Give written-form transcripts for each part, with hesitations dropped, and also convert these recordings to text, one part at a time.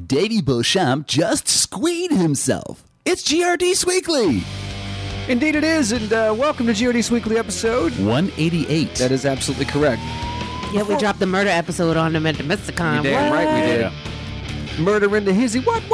Davey Beauchamp just squeed himself. It's GRD's Weekly. Indeed it is, and welcome to GRD's Weekly episode 188. That is absolutely correct. Yeah, we dropped the murder episode on them at the Mysticon. You're damn right we did. Yeah. Murder in the hizzy. What?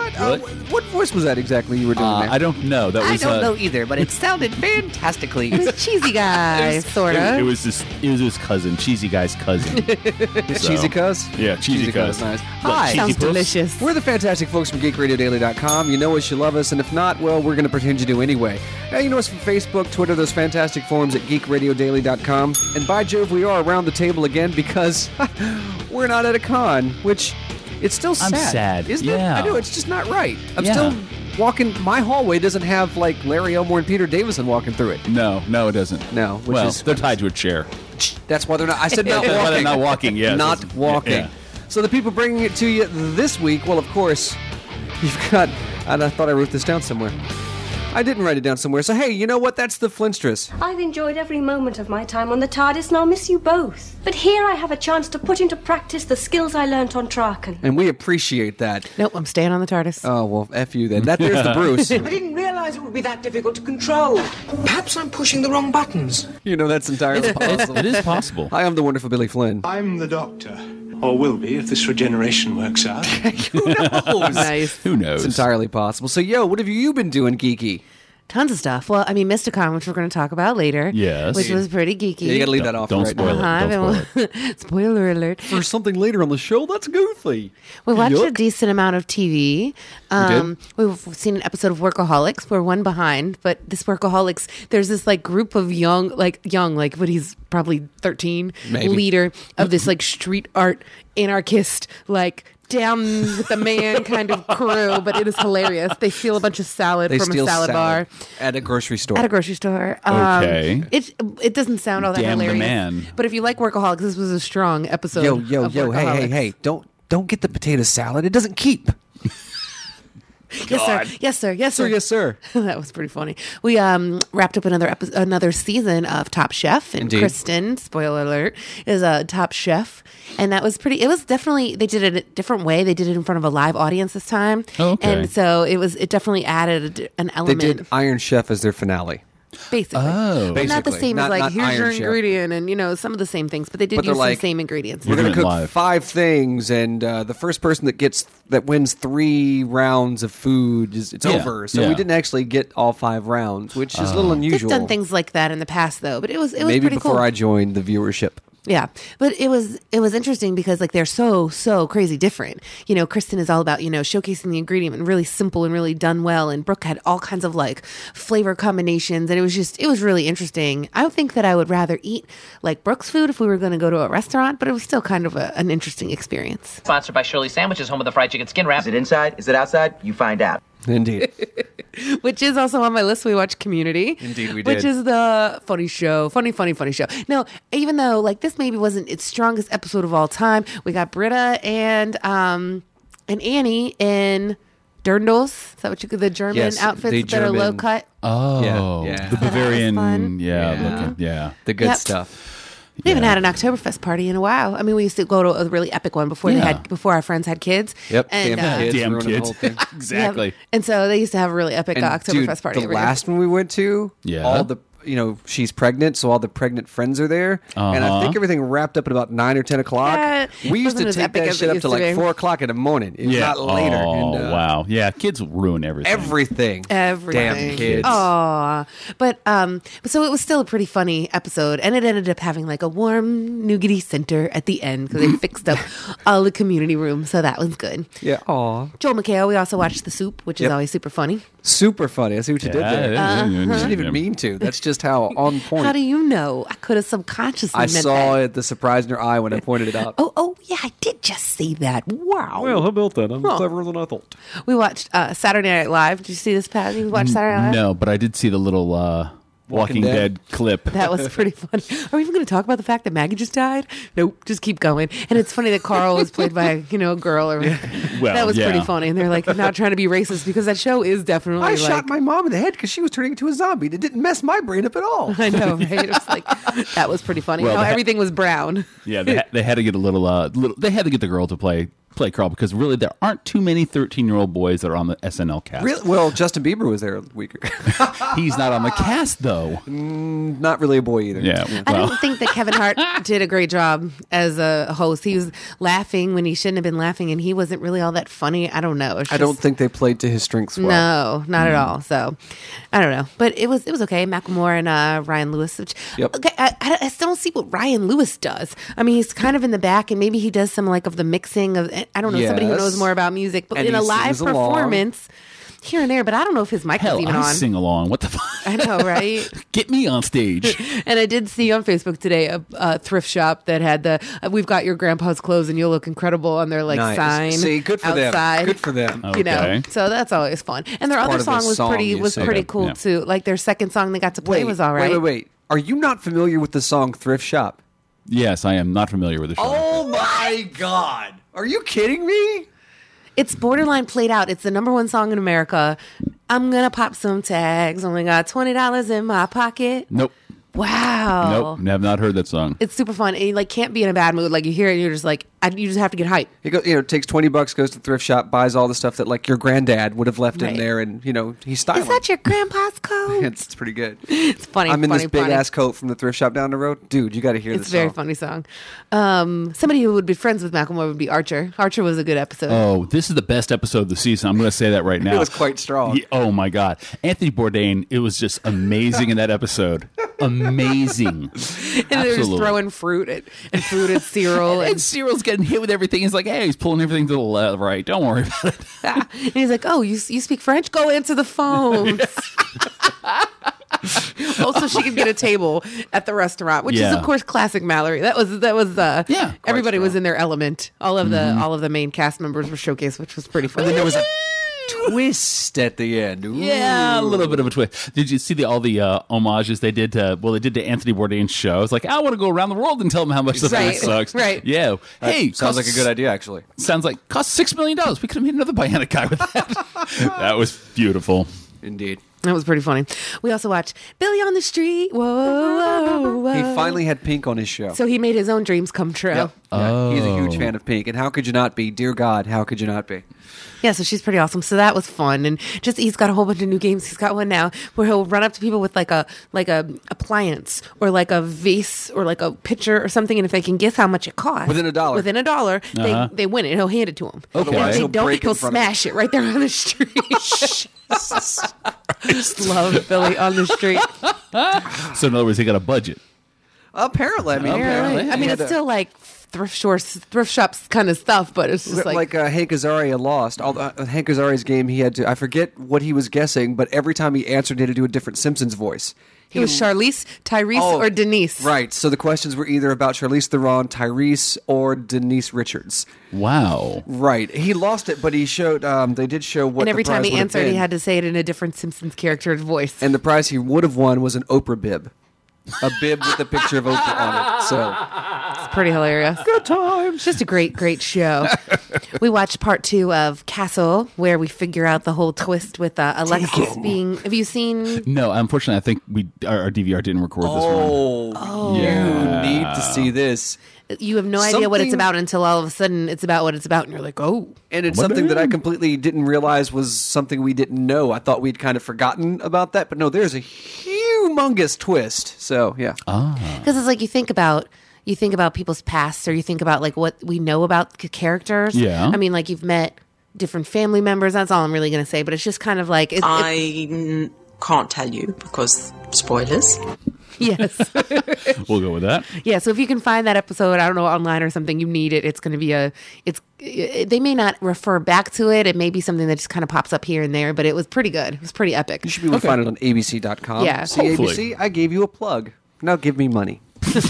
What voice was that exactly you were doing there? I don't know. That was I don't know either, but it sounded fantastically. It was Cheesy Guy, sort of. It was his cousin, Cheesy Guy's cousin. Cheesy Cuz? Yeah, Cheesy Cuz. Nice. Look, Hi. Cheesy Sounds Puss. delicious. We're the fantastic folks from GeekRadioDaily.com. You know us, you love us, and if not, well, we're going to pretend you do anyway. Now, you know us from Facebook, Twitter, those fantastic forums at GeekRadioDaily.com. And by Jove, we are around the table again because we're not at a con, which it's still sad. I'm sad. Isn't Yeah. it? I know, it's just not right. I'm Yeah. still walking. My hallway doesn't have, like, Larry Elmore and Peter Davison walking through it. No, it doesn't. No, which well, is- they're tied to a chair. That's why they're not. I said not That's why walking. they're not walking, yes. Not walking. Yeah. So the people bringing it to you this week, well, of course, you've got, and I thought I wrote this down somewhere. I didn't write it down somewhere. So, hey, you know what? That's the Flintstress. I've enjoyed every moment of my time on the TARDIS, and I'll miss you both. But here I have a chance to put into practice the skills I learnt on Traken. And we appreciate that. Nope, I'm staying on the TARDIS. Oh, well, F you then. There's the Bruce. I didn't realize it would be that difficult to control. Perhaps I'm pushing the wrong buttons. You know that's entirely possible. It is possible. Hi, I'm the wonderful Billy Flynn. I'm the Doctor. Or will be if this regeneration works out. Who knows? Nice. Who knows? It's entirely possible. So, yo, what have you been doing, geeky? Tons of stuff. Well, I mean, Mysticon, which we're going to talk about later. Yes. Which was pretty geeky. Yeah, you gotta leave that off Don't right spoil now. it. Don't spoil it. Spoiler alert. For something later on the show, that's goofy. We watched a Yuck. decent amount of TV. did? We've seen an episode of Workaholics. We're one behind, but this Workaholics, there's this like group of young, but he's probably 13, Maybe. leader of this like street art anarchist, like down with the man kind of crew, but it is hilarious. They steal a bunch of salad They from a steal salad bar at a grocery store. at a grocery store. Okay. It doesn't sound all that Damn the hilarious. man. But if you like Workaholics, this was a strong episode. Yo, of hey, Workaholics. hey, don't get the potato salad. It doesn't keep. Yes, sir. Yes, sir. Yes, sir. Yes, sir. That was pretty funny. We wrapped up another season of Top Chef, and Indeed. Kristen, spoiler alert, is a top chef, and that was pretty. It was definitely, they did it a different way. They did it in front of a live audience this time, Oh, okay. and so it definitely added an They element. did Iron Chef as their finale. Basically, Oh. But not the Basically. same Not- as like not here's your Iron Chef. ingredient, and some of the same things, but they did But they're use like, some same ingredients. We're going to doing cook it live. 5 things, and the first person that wins 3 rounds of food it's Yeah, over. So yeah. we didn't actually get all 5 rounds, which is a little unusual. They've done things like that in the past, though, but it was Maybe pretty before cool. I joined the viewership. Yeah, but it was interesting because like they're so crazy different. Kristen is all about showcasing the ingredient and really simple and really done well, and Brooke had all kinds of like flavor combinations, and it was really interesting. I would think that I would rather eat like Brooke's food if we were going to go to a restaurant, but it was still kind of an interesting experience. Sponsored by Shirley Sandwiches, home of the fried chicken skin wrap. Is it inside? Is it outside? You find out. Indeed. Which is also on my list. We watched Community. Indeed we Which did. is the funny show. Funny show. No, even though like this maybe wasn't its strongest episode of all time, we got Britta and Annie in Dirndls. Is that what the German Yes, outfits the that are low German- cut? Oh, Yeah. the Bavarian. fun. Yeah, Yeah. looking, yeah. The good Yep. stuff. We haven't had an Oktoberfest party in a while. I mean, we used to go to a really epic one before Yeah. before our friends had kids. Yep. And, Damn kids. Damn ruining the kids. whole thing. Exactly. Yep. And so they used to have a really epic And, Oktoberfest dude, party. the every year. last one we went to, Yeah. all the she's pregnant, so all the pregnant friends are there, and I think everything wrapped up at about 9 or 10 o'clock. Yeah, we used wasn't to as take epic that as shit it up used to to like be. 4 o'clock in the morning. It was Yeah. not later. Oh, and, wow. Yeah, kids ruin everything. Everything. Everything. Damn kids. Aw. But so it was still a pretty funny episode, and it ended up having like a warm nougaty center at the end because they fixed up all the community rooms, so that was good. Yeah. Aw. Joel McHale, we also watched The Soup, which is Yep. always super funny. Super funny. I see what you did there. You didn't even mean to. That's just how on point. How do you know? I could have subconsciously I meant saw that. it, the surprise in your eye when I pointed it out. Oh, yeah, I did just say that. Wow. Well, how about that? I'm cleverer than I thought. We watched Saturday Night Live. Did you see this, Pat? You watched Saturday Night Live? No, but I did see the little Walking Dead clip. That was pretty funny. Are we even going to talk about the fact that Maggie just died? Nope, just keep going. And it's funny that Carl was played by a girl. Or Well, that was yeah. pretty funny. And they're like not trying to be racist because that show is definitely. I like, shot my mom in the head because she was turning into a zombie. It didn't mess my brain up at all. I know, right? It was like that was pretty funny. Well, How they- everything was brown. Yeah, they had to get a little. They had to get the girl to play play, Carl, because really there aren't too many 13-year-old boys that are on the SNL cast. Really? Well, Justin Bieber was there a week ago. He's not on the cast, though. Not really a boy either. Yeah. I Well, don't think that Kevin Hart did a great job as a host. He was laughing when he shouldn't have been laughing, and he wasn't really all that funny. I don't know. It's I don't just- think they played to his strengths well. No, not at all. So, I don't know, but it was okay. Macklemore and Ryan Lewis. Which, Yep. Okay, I still don't see what Ryan Lewis does. I mean, he's kind of in the back, and maybe he does some like of the mixing of. I don't know, somebody who Yes. knows more about music, but And in a he live sings along. performance, here and there. But I don't know if his mic hell, was even I on. sing along. What the fuck? I know, right? Get me on stage. And I did see on Facebook today a thrift shop that had the "We've got your grandpa's clothes and you'll look incredible" on their like Nice. sign. See, good for outside. them. Good for them. You know, Okay. so that's always fun. And their It's other part of their song was song, pretty you say. pretty Okay, cool yeah. too. Like their second song they got to play was all right. Wait. Are you not familiar with the song Thrift Shop? Yes, I am not familiar with the show. Oh my God. Are you kidding me? It's borderline played out. It's the number one song in America. I'm gonna pop some tags. Only got $20 in my pocket. Nope. Wow. Nope. Have not heard that song. It's super fun. And you like can't be in a bad mood. Like you hear it and you're just like, you just have to get hype. He goes, takes $20, goes to the thrift shop, buys all the stuff that like your granddad would have left in Right. there, and he's styling. Is that your grandpa's coat? It's pretty good. It's funny. I'm in funny, this big funny. ass coat from the thrift shop down the road, dude. You got to hear It's this. a very song. funny song. Somebody who would be friends with Macklemore would be Archer. Archer was a good episode. Oh, this is the best episode of the season. I'm going to say that right now. It was quite strong. Yeah, oh my God, Anthony Bourdain! It was just amazing in that episode. Amazing. and they're just absolutely. throwing fruit and food and cereal. And Cyril's getting hit with everything. He's like, "Hey, he's pulling everything to the left, right. Don't worry about it." and he's like, "Oh, you speak French? Go answer the phones." Also, she could get a table at the restaurant, which is Yeah. of course classic Mallory. That was Yeah, everybody was in their element. All of the main cast members were showcased, which was pretty fun. And then there was a twist at the end. Ooh. Yeah, a little bit of a twist. Did you see all the homages they did to? Well, they did to Anthony Bourdain's show. It's like, I want to go around the world and tell them how much the food Right, sucks. right. Yeah. Hey, Sounds like a good idea, actually. Sounds like cost $6 million. We could have made another Bionic guy with that. That was beautiful. Indeed. That was pretty funny. We also watched Billy on the Street. Whoa, whoa, whoa. He finally had Pink on his show. So he made his own dreams come true. Yep. Yeah, he's a huge fan of Pink, and how could you not be? Dear God, how could you not be? Yeah, so she's pretty awesome. So that was fun, and just he's got a whole bunch of new games. He's got one now where he'll run up to people with like a appliance or like a vase or like a pitcher or something, and if they can guess how much it costs Within $1. they win it. He'll hand it to him. Okay. And if they He'll don't, break in he'll front of smash it right there on the street. Love Billy on the street. So in other words, he got a budget. Apparently, I mean, I mean, it's still like thrift shops kind of stuff, but it's just like Hank Azaria lost. Hank Azaria's game, he had to. I forget what he was guessing, but every time he answered, he had to do a different Simpsons voice. it was Charlize, Tyrese, or Denise. Right. So the questions were either about Charlize Theron, Tyrese, or Denise Richards. Wow. Right. He lost it, but he showed. They did show what. And every the time prize he would have answered, he been. had to say it in a different Simpsons character's voice. And the prize he would have won was an Oprah bib. A bib with a picture of Oprah on it. So It's pretty hilarious. Good times. Just a great show. We watched part 2 of Castle, where we figure out the whole twist with Alexis being. Have you seen? No, unfortunately, I think our DVR didn't record this one. Oh, Yeah. you need to see this. You have no idea what it's Something- about until all of a sudden it's about what it's about, and you're like, oh. And it's What something that I the- completely didn't realize was something we didn't know. I thought we'd kind of forgotten about that, but no, there's a humongous twist. So yeah, Because it's like you think about people's pasts, or you think about like what we know about characters. Yeah. I mean, like you've met different family members. That's all I'm really going to say. But it's just kind of like I can't tell you because spoilers. yes, We'll go with that. yeah. So if you can find that episode, I don't know, online or something, you need it. It's going to be they may not refer back to it. It may be something that just kind of pops up here and there, but it was pretty good. It was pretty epic. you should be able to find it on ABC.com. Yeah. See, Hopefully. ABC, I gave you a plug. Now give me money.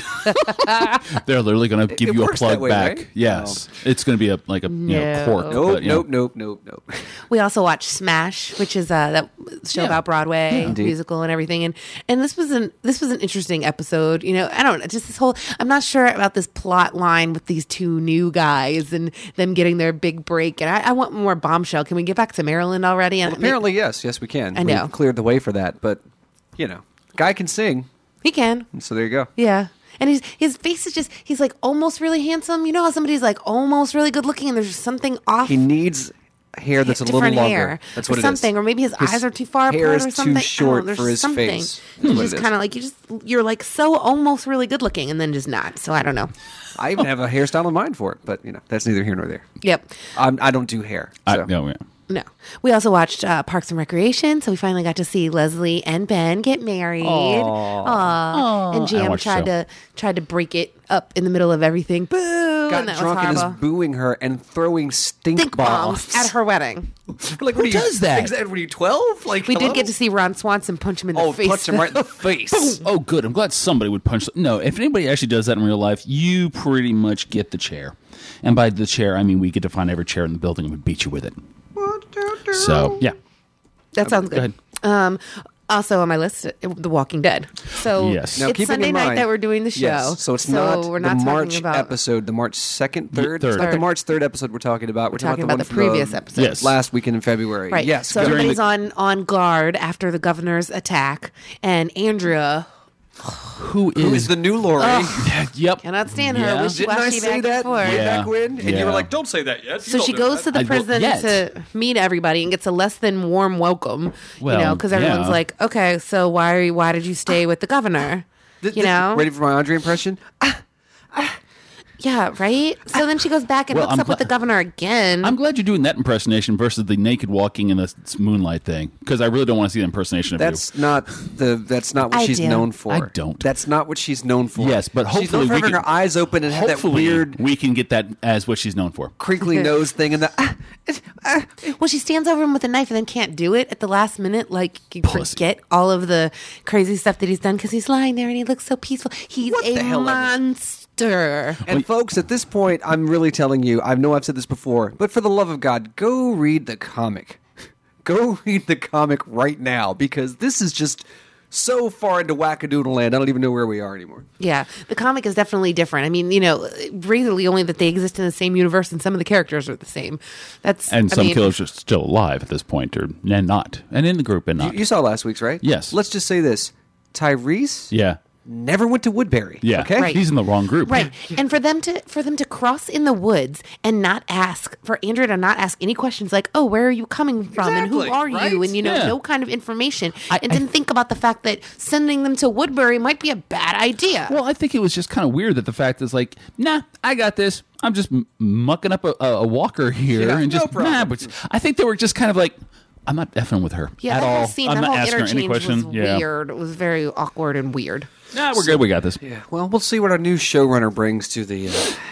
They're literally going to give it you a works that plug way, back. right? Yes. It's going to be a No. cork. Nope, but, you know. nope. We also watched Smash, which is that show about Broadway Indeed. musical and everything, and this was an interesting episode. You know, I don't know, just this whole. I'm not sure about this plot line with these two new guys and them getting their big break. And I want more Bombshell. Can we get back to Maryland already? And Apparently, yes, we can. I know. We've cleared the way for that, but guy can sing, he can. so there you go. Yeah. And his face is just, he's like almost really handsome. You know how somebody's like almost really good looking and there's just something off? He needs hair that's a little different longer. hair That's or what something. it is. Or maybe his eyes are too far hair apart is or something. too short there's for his something. face. That's He's what just it is. kind of like, you're like so almost really good looking and then just not. So I don't know. I even have a hairstyle in mind for it, but that's neither here nor there. Yep. I don't do hair. So. No. We also watched Parks and Recreation, so we finally got to see Leslie and Ben get married. Aww. And I Jam watched tried to break it up in the middle of everything. Boo! Got and that drunk and was is horrible. booing her and throwing stink bombs at her wedding. Like, Who does that? Were you 12? Like, We hello? did get to see Ron Swanson punch him in the face. punch him right in the face. Oh, good. I'm glad somebody would punch. No, if anybody actually does that in real life, you pretty much get the chair. And by the chair, I mean we get to find every chair in the building and we beat you with it. So, yeah. That sounds Go good. Also on my list, The Walking Dead. So Yes. Now, it's keeping Sunday in night mind, that we're doing the show. Yes, so it's not we're not the March talking about episode, the March 2nd, 3rd. Third. It's not the March 3rd episode we're talking about. We're talking about about the the one from previous episode. Yes. last weekend in February. Right. Yes. So go. everybody's on guard after the governor's attack, and Andrea Who is the new Lori? Yep. cannot stand her. Yeah. Wishy-washy Didn't I say back and that forth. way Yeah. back when? And you Yeah. were like, don't say that yet. So she goes to the prison to meet everybody and gets a less than warm welcome. Well, because everyone's yeah. like, okay, so why did you stay with the governor? Ready for my Andre impression? Yeah, right? So then she goes back and Well, hooks I'm up with the governor again. I'm glad you're doing that impersonation versus the naked walking in the moonlight thing, because I really don't want to see the impersonation of That's you. not what I she's do. known for. I don't. That's not what she's known for. Yes, but she's known hopefully for we having can, her eyes open and have that hopefully weird we can get that as what she's known for. crinkly nose thing and the. Well, she stands over him with a knife and then can't do it at the last minute. Like, you Pussy. forget all of the crazy stuff that he's done because he's lying there and he looks so peaceful. He's What the a hell ever? monster. And folks, at this point, I'm really telling you, I know I've said this before, but for the love of God, go read the comic. Go read the comic right now, because this is just so far into wackadoodle land, I don't even know where we are anymore. Yeah, the comic is definitely different. I mean, really only that they exist in the same universe and some of the characters are the same. And some killers are still alive at this point, and not. And in the group and not. You saw last week's, right? Yes. Let's just say this. Tyrese Yeah. never went to Woodbury. Yeah. Okay? Right. He's in the wrong group. Right. And for them to cross in the woods and not ask, for Andrea to not ask any questions like, oh, where are you coming from and Exactly, who are right? you? And, Yeah. no kind of information. I didn't think about the fact that sending them to Woodbury might be a bad idea. Well, I think it was just kind of weird that the fact is like, nah, I got this. I'm just mucking up a walker here Yeah, and no just problem. nah. But I think they were just kind of like, I'm not effing with her yeah, at that all. whole scene, I'm that not whole asking her any interchange question. was Yeah. weird. It was very awkward and weird. Nah, we're good. We got this. Yeah, well, we'll see what our new showrunner brings to the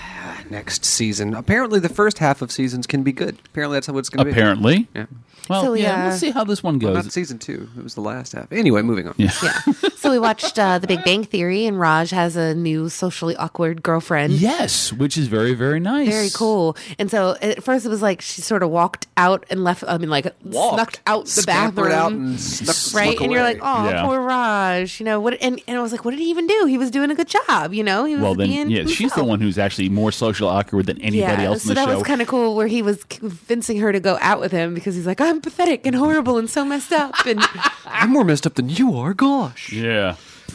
next season. Apparently, the first half of seasons can be good. Apparently, that's how it's going to be. Apparently. Yeah. Well, So, yeah. we'll see how this one Well, goes. not season 2. It was the last half. Anyway, moving on. Yeah. Yeah. So we watched The Big Bang Theory, and Raj has a new socially awkward girlfriend. Yes, which is very, very nice. Very cool. And so at first it was like she sort of walked out and left, snuck out the Scampered bathroom. out and snuck Right? And you're away. like, oh, Yeah. poor Raj. What? And I was like, what did he even do? He was doing a good job, He was Well, then, being yeah, she's the himself. one who's actually more social awkward than anybody else in so the that show. was kind of cool where he was convincing her to go out with him because he's like, I'm pathetic and horrible and so messed up. And I'm more messed up than you are. Gosh. Yeah.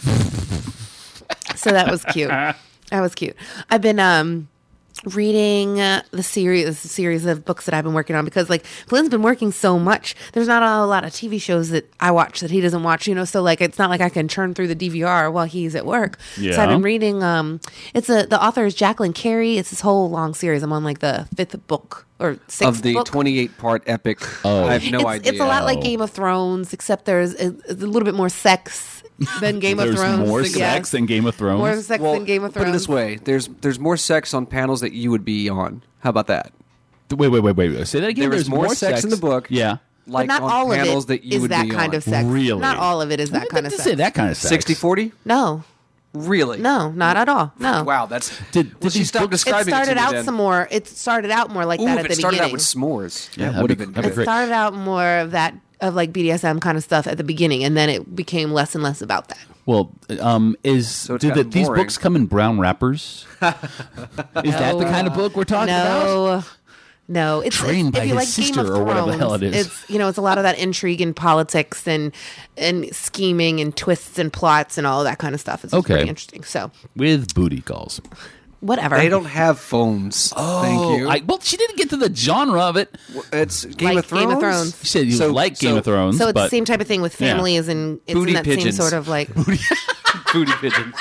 so that was cute. That was cute. I've been reading the series of books that I've been working on because Flynn's been working so much. There's not a lot of TV shows that I watch that he doesn't watch, so it's not like I can churn through the DVR while he's at work. Yeah. So I've been reading the author is Jacqueline Carey. It's this whole long series. I'm on the 5th book or 6th Of the book. 28-part epic. I have no idea. It's a lot like Game of Thrones, except there's a little bit more sex than Game of There's Thrones. more Yes. sex than Game of Thrones. More sex than Game of Thrones. Put it this way. There's more sex on panels that you would be on. How about that? Wait. Say that again. There was There's more sex in the book. Yeah. Like but not on all panels of that it you is would that be kind on. of sex. Really? Not all of it is that kind of to sex. say that kind of sex. 60-40? No, Really? no, not at all. No. Wow, that's... Did Well, she these stopped books- It describing started to me out then. some more. It started out more like Ooh, that if at it the started beginning. out with s'mores. Yeah, that would have that'd been be It great. started out more of that of BDSM kind of stuff at the beginning, and then it became less and less about that. Well, it's do kinda these boring. books come in brown wrappers? Is that the kind of book we're talking about? No, it's Trained by if you his like Game sister of or whatever the Thrones, hell it is. It's it's a lot of that intrigue and politics and scheming and twists and plots and all of that kind of stuff. It's Okay. pretty interesting. So With booty calls. whatever. They don't have phones. Thank you. Well, she didn't get to the genre of it. It's Game Like of Thrones. Game of Thrones. She said you like Game of Thrones, So it's but the same type of thing with Yeah. families and it's Booty in that pigeons. same sort of like Booty pigeons.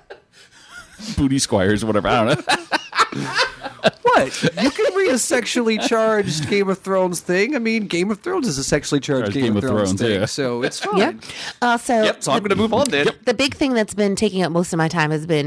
booty squires or whatever. I don't know. What? You can read a sexually charged Game of Thrones thing. I mean, Game of Thrones is a sexually charged Game of Thrones thing, yeah. so it's fine. yeah. So Yep. So I'm going to move on then. the big thing that's been taking up most of my time has been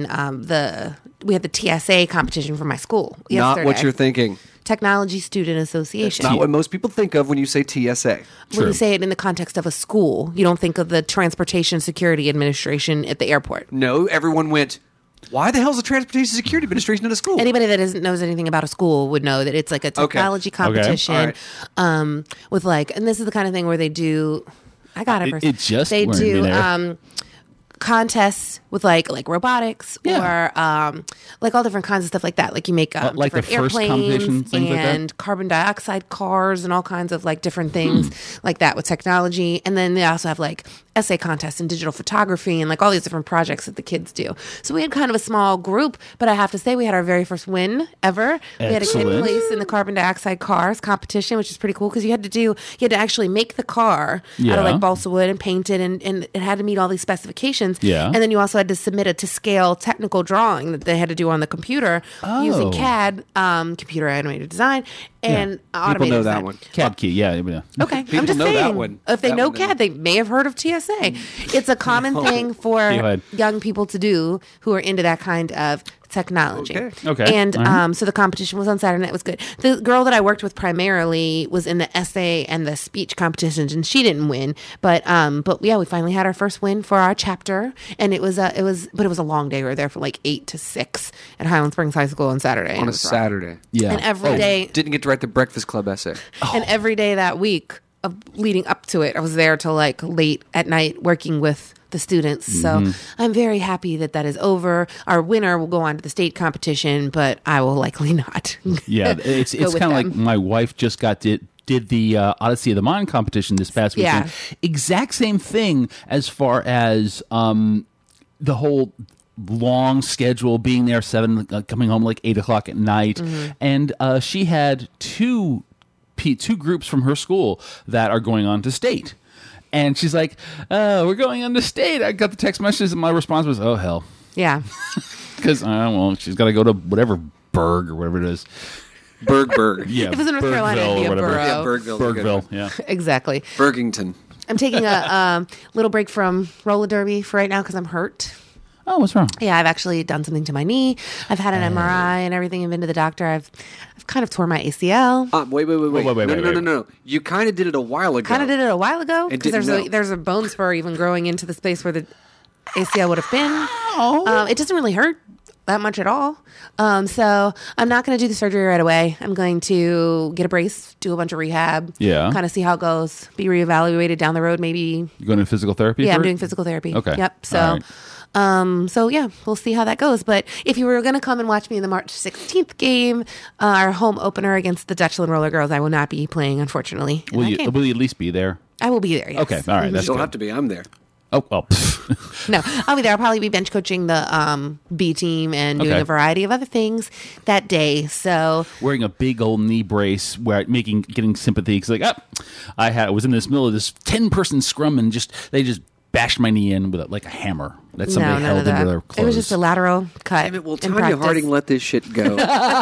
we had the TSA competition for my school Not yesterday. what you're thinking. Technology Student Association. Not what most people think of when you say TSA. When you say it in the context of a school, you don't think of the Transportation Security Administration at the airport. No, everyone went, why the hell is the Transportation Security Administration at a school? Anybody that knows anything about a school would know that it's like a technology competition with and this is the kind of thing where they do. I got it. It just they weren't do there. contests with like robotics or like all different kinds of stuff like that. Like you make like the different first competition, airplanes things like that? and carbon dioxide cars and all kinds of like different things like that with technology. And then they also have like essay contests and digital photography and like all these different projects that the kids do. So we had kind of a small group, but I have to say we had our very first win ever. We had a kid Excellent. place in the carbon dioxide cars competition, which is pretty cool because you had to actually make the car out of like Yeah. balsa wood and paint it and it had to meet all these specifications. Yeah. And then you also had to submit a to scale technical drawing that they had to do on the computer using CAD, computer animated design, and automated People know design. that one. CAD key, yeah. yeah. Okay, People I'm just know saying. that one. If they That know one they CAD, they may have heard of TSA. It's a common thing for ahead. young people to do who are into that kind of technology. Okay. And All right. so the competition was on Saturday night. It was good. The girl that I worked with primarily was in the essay and the speech competitions, and she didn't win. But yeah, we finally had our first win for our chapter, and it was a long day. We were there from like 8 to 6 at Highland Springs High School on Saturday. and On it a was rough. Saturday. Yeah. And every day, Didn't get to write the Breakfast Club essay. and every day that week of leading up to it, I was there till like late at night working with the students. So I'm very happy that is over. Our winner will go on to the state competition, but I will likely not. Yeah, it's Go with kind of like them. my wife just did the Odyssey of the Mind competition this past weekend. Yeah. Exact same thing as far as the whole long schedule, being there 7, coming home like 8 o'clock at night, and she had two groups from her school that are going on to state. And she's like, we're going on to state. I got the text messages, and my response was, oh, hell. Yeah. Because, she's got to go to whatever Berg or whatever it is. Berg. Yeah, If it was in North Carolina, it'd be a Bergville or whatever. borough. Yeah, Bergville. Bergville, yeah. Exactly. Bergington. I'm taking a little break from roller derby for right now because I'm hurt. Oh, what's wrong? Yeah, I've actually done something to my knee. I've had an MRI and everything. I've been to the doctor. I've kind of tore my ACL. Wait. No. You kind of did it a while ago. Kind of did it a while ago And because didn't know. there's a bone spur even growing into the space where the ACL would have been. It doesn't really hurt that much at all. So I'm not going to do the surgery right away. I'm going to get a brace, do a bunch of rehab, Yeah. kind of see how it goes, be reevaluated down the road maybe. You going to physical therapy? Yeah, for I'm it? doing physical therapy. Okay. Yep. So, All right. so yeah, we'll see how that goes. But if you were going to come and watch me in the March 16th game, our home opener against the Dutchland Roller Girls, I will not be playing, unfortunately. in that game. Will you at least be there? I will be there. Yes. Okay. All right. That's You don't good. have to be. I'm there. Oh, well. No, I'll be there. I'll probably be bench coaching the B team and doing Okay. a variety of other things that day. So Wearing a big old knee brace, getting sympathy. Because I was in this middle of this 10-person scrum, and they just bashed my knee in with like a hammer that somebody none of held into their that. clothes. It was just a lateral cut. Damn it, will in Tanya practice. Harding let this shit go?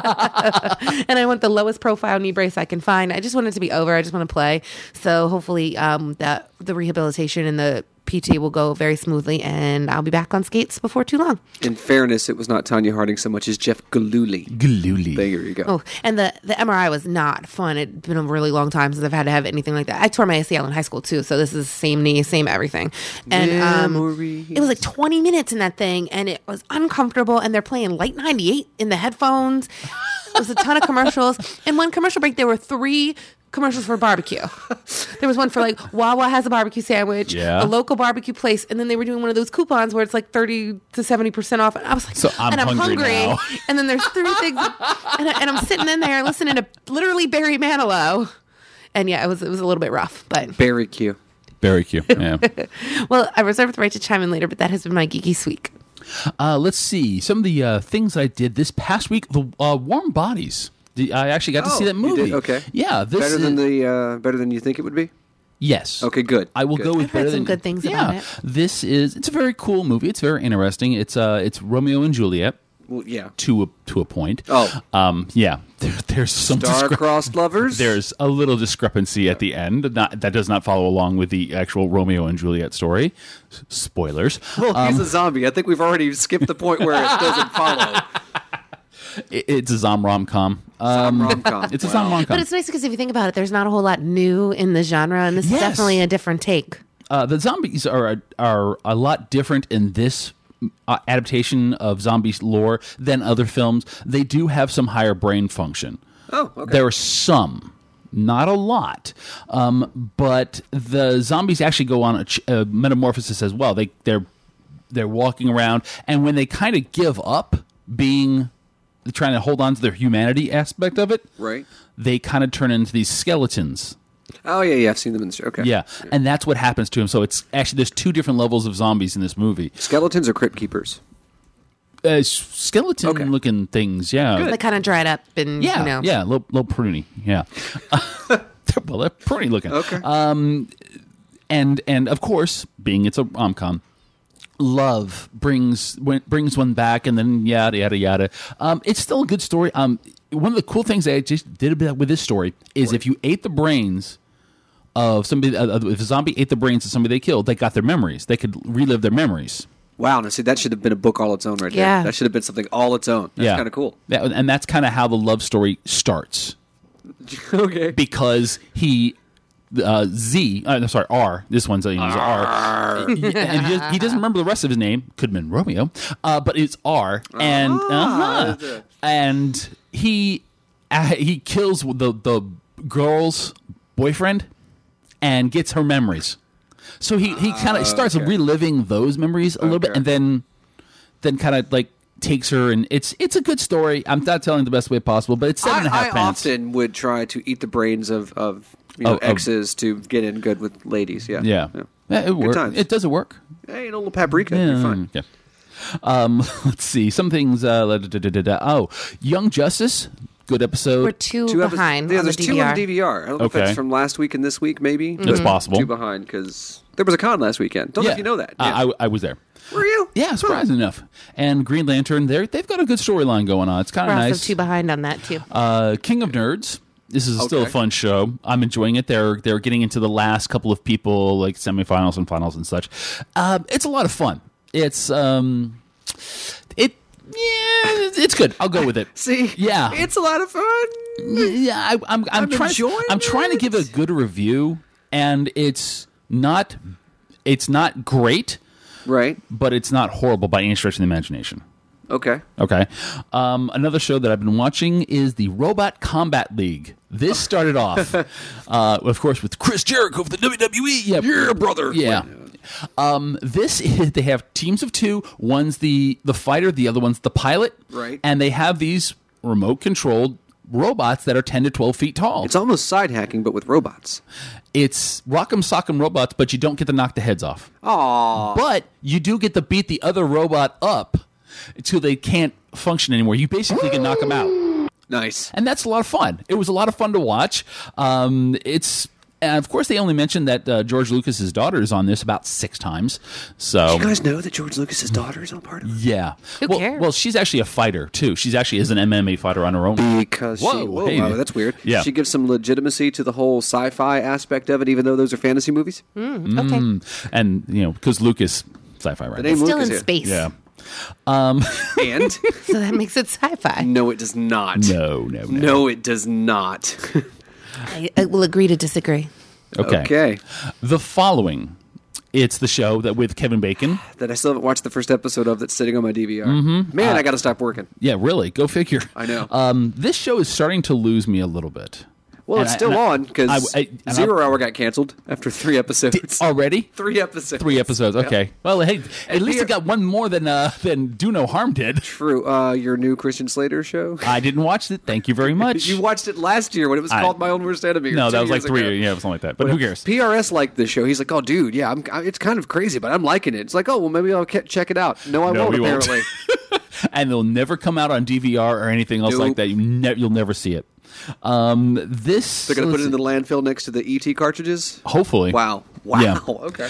And I want the lowest profile knee brace I can find. I just want it to be over. I just want to play. So hopefully that the rehabilitation and the PT will go very smoothly, and I'll be back on skates before too long. In fairness, it was not Tanya Harding so much as Jeff Gillooly. There you go. Oh, and the MRI was not fun. It'd been a really long time since I've had to have anything like that. I tore my ACL in high school too, so this is the same knee, same everything. And it was like 20 minutes in that thing, and it was uncomfortable. And they're playing Light 98 in the headphones. It was a ton of commercials. In one commercial break, there were 3 commercials for barbecue. There was one for like Wawa has a barbecue sandwich, a local barbecue place, and then they were doing one of those coupons where it's like 30 to 70% off. And I was like, so I'm hungry now. And then there's 3 things, and I'm sitting in there listening to literally Barry Manilow. And yeah, it was a little bit rough, but Very cute. Very cute. Yeah. Well, I reserve the right to chime in later, but that has been my geeky week. Let's see some of the things I did this past week. The Warm Bodies. I actually got to see that movie. You did? Okay. Yeah, this better than you think it would be. Yes. Okay, good. I will go with I've better heard some than good things about it. It's a very cool movie. It's very interesting. It's Romeo and Juliet. Well, yeah. To a point. Oh. Yeah. There's some star-crossed lovers. There's a little discrepancy at the end. That does not follow along with the actual Romeo and Juliet story. Spoilers. Well, he's a zombie. I think we've already skipped the point where it doesn't follow. It's a rom-com. It's a rom-com. But it's nice because if you think about it, there's not a whole lot new in the genre, and this is definitely a different take. The zombies are a lot different in this adaptation of zombies lore than other films. They do have some higher brain function. Oh, okay. There are some, not a lot, but the zombies actually go on a metamorphosis as well. They're walking around, and when they kind of give up trying to hold on to their humanity aspect of it, right? They kind of turn into these skeletons. Oh, yeah, I've seen them in the show. Okay. Yeah, and that's what happens to him. So it's actually, there's 2 different levels of zombies in this movie. Skeletons or crypt keepers? Skeleton-looking things, yeah. They kind of dried up and, yeah, little pruny, yeah. Well, they're pruny looking. Okay. And of course, being it's a rom-com, love brings one back, and then yada yada yada. It's still a good story. One of the cool things I just did with this story is if you ate the brains of somebody, if a zombie ate the brains of somebody they killed, they got their memories. They could relive their memories. Wow, now see, that should have been a book all its own right there. That should have been something all its own. That's kind of cool. Yeah, and that's kind of how the love story starts. Okay. Because he... R. This one's R. And he doesn't remember the rest of his name. Could have been Romeo, but it's R. And and he kills the girl's boyfriend and gets her memories. So he kind of starts reliving those memories a little bit, and then kind of like takes her, and it's a good story. I'm not telling the best way possible, but it's 7.5 I pence. often would try to eat the brains of exes to get in good with ladies. Yeah, it works. Does it work? Hey, a little paprika, you're fine. Yeah. Let's see. Some things. Young Justice. Good episode. We're two behind. Yeah, on there's the 2 DVR. on DVR. I don't know if that's from last week and this week, maybe. That's possible. 2 behind because there was a con last weekend. Don't know if you know that. Yeah. I was there. Were you? Yeah, surprising enough. And Green Lantern, they've got a good storyline going on. It's kind of We're nice. also 2 behind on that too. King of Nerds. This is still a fun show. I'm enjoying it. They're getting into the last couple of people, like semifinals and finals and such. It's a lot of fun. It's it's good. I'll go with it. See, it's a lot of fun. Yeah, I'm trying to give a good review, and it's not great, right? But it's not horrible by any stretch of the imagination. Okay. Another show that I've been watching is the Robot Combat League. This started off, of course, with Chris Jericho of the WWE. Yeah, brother. Yeah. This is, they have teams of 2. One's the fighter, the other one's the pilot. Right. And they have these remote-controlled robots that are 10 to 12 feet tall. It's almost side hacking, but with robots. It's rock'em sock'em robots, but you don't get to knock the heads off. Aww. But you do get to beat the other robot up until they can't function anymore. You basically can knock them out. Nice. And that's a lot of fun. It was a lot of fun to watch. And of course, they only mentioned that George Lucas's daughter is on this about 6 times. So, did you guys know that George Lucas's daughter is on part of it? Yeah. Who cares? Well, she's actually a fighter too. She's actually is an MMA fighter on her own. Because whoa, that's weird. Yeah. She gives some legitimacy to the whole sci-fi aspect of it, even though those are fantasy movies. Okay. And because Lucas sci-fi, right? It's still Lucas in here. space. Yeah. And so that makes it sci-fi. No, it does not. No, it does not. I will agree to disagree. Okay. The following, it's the show that with Kevin Bacon that I still haven't watched the first episode of. That's sitting on my DVR. Man, I got to stop working. Yeah, really. Go figure. I know. This show is starting to lose me a little bit. Well, And it's still on because and Zero Hour got canceled after 3 episodes. Already? 3 episodes. 3 episodes. Okay. Yeah. Well, hey, at least it got one more than Do No Harm did. True. Your new Christian Slater show? I didn't watch it. Thank you very much. You watched it last year when it was called My Own Worst Enemy. No, that was like 3 years years. Yeah, it was something like that. But who cares? PRS liked the show. He's like, oh, dude, yeah, it's kind of crazy, but I'm liking it. It's like, oh, well, maybe I'll check it out. No, I won't, apparently. And they'll never come out on DVR or anything else like that. You'll never see it. They're going to put it in the landfill next to the ET cartridges? Hopefully. Wow. Yeah. Okay.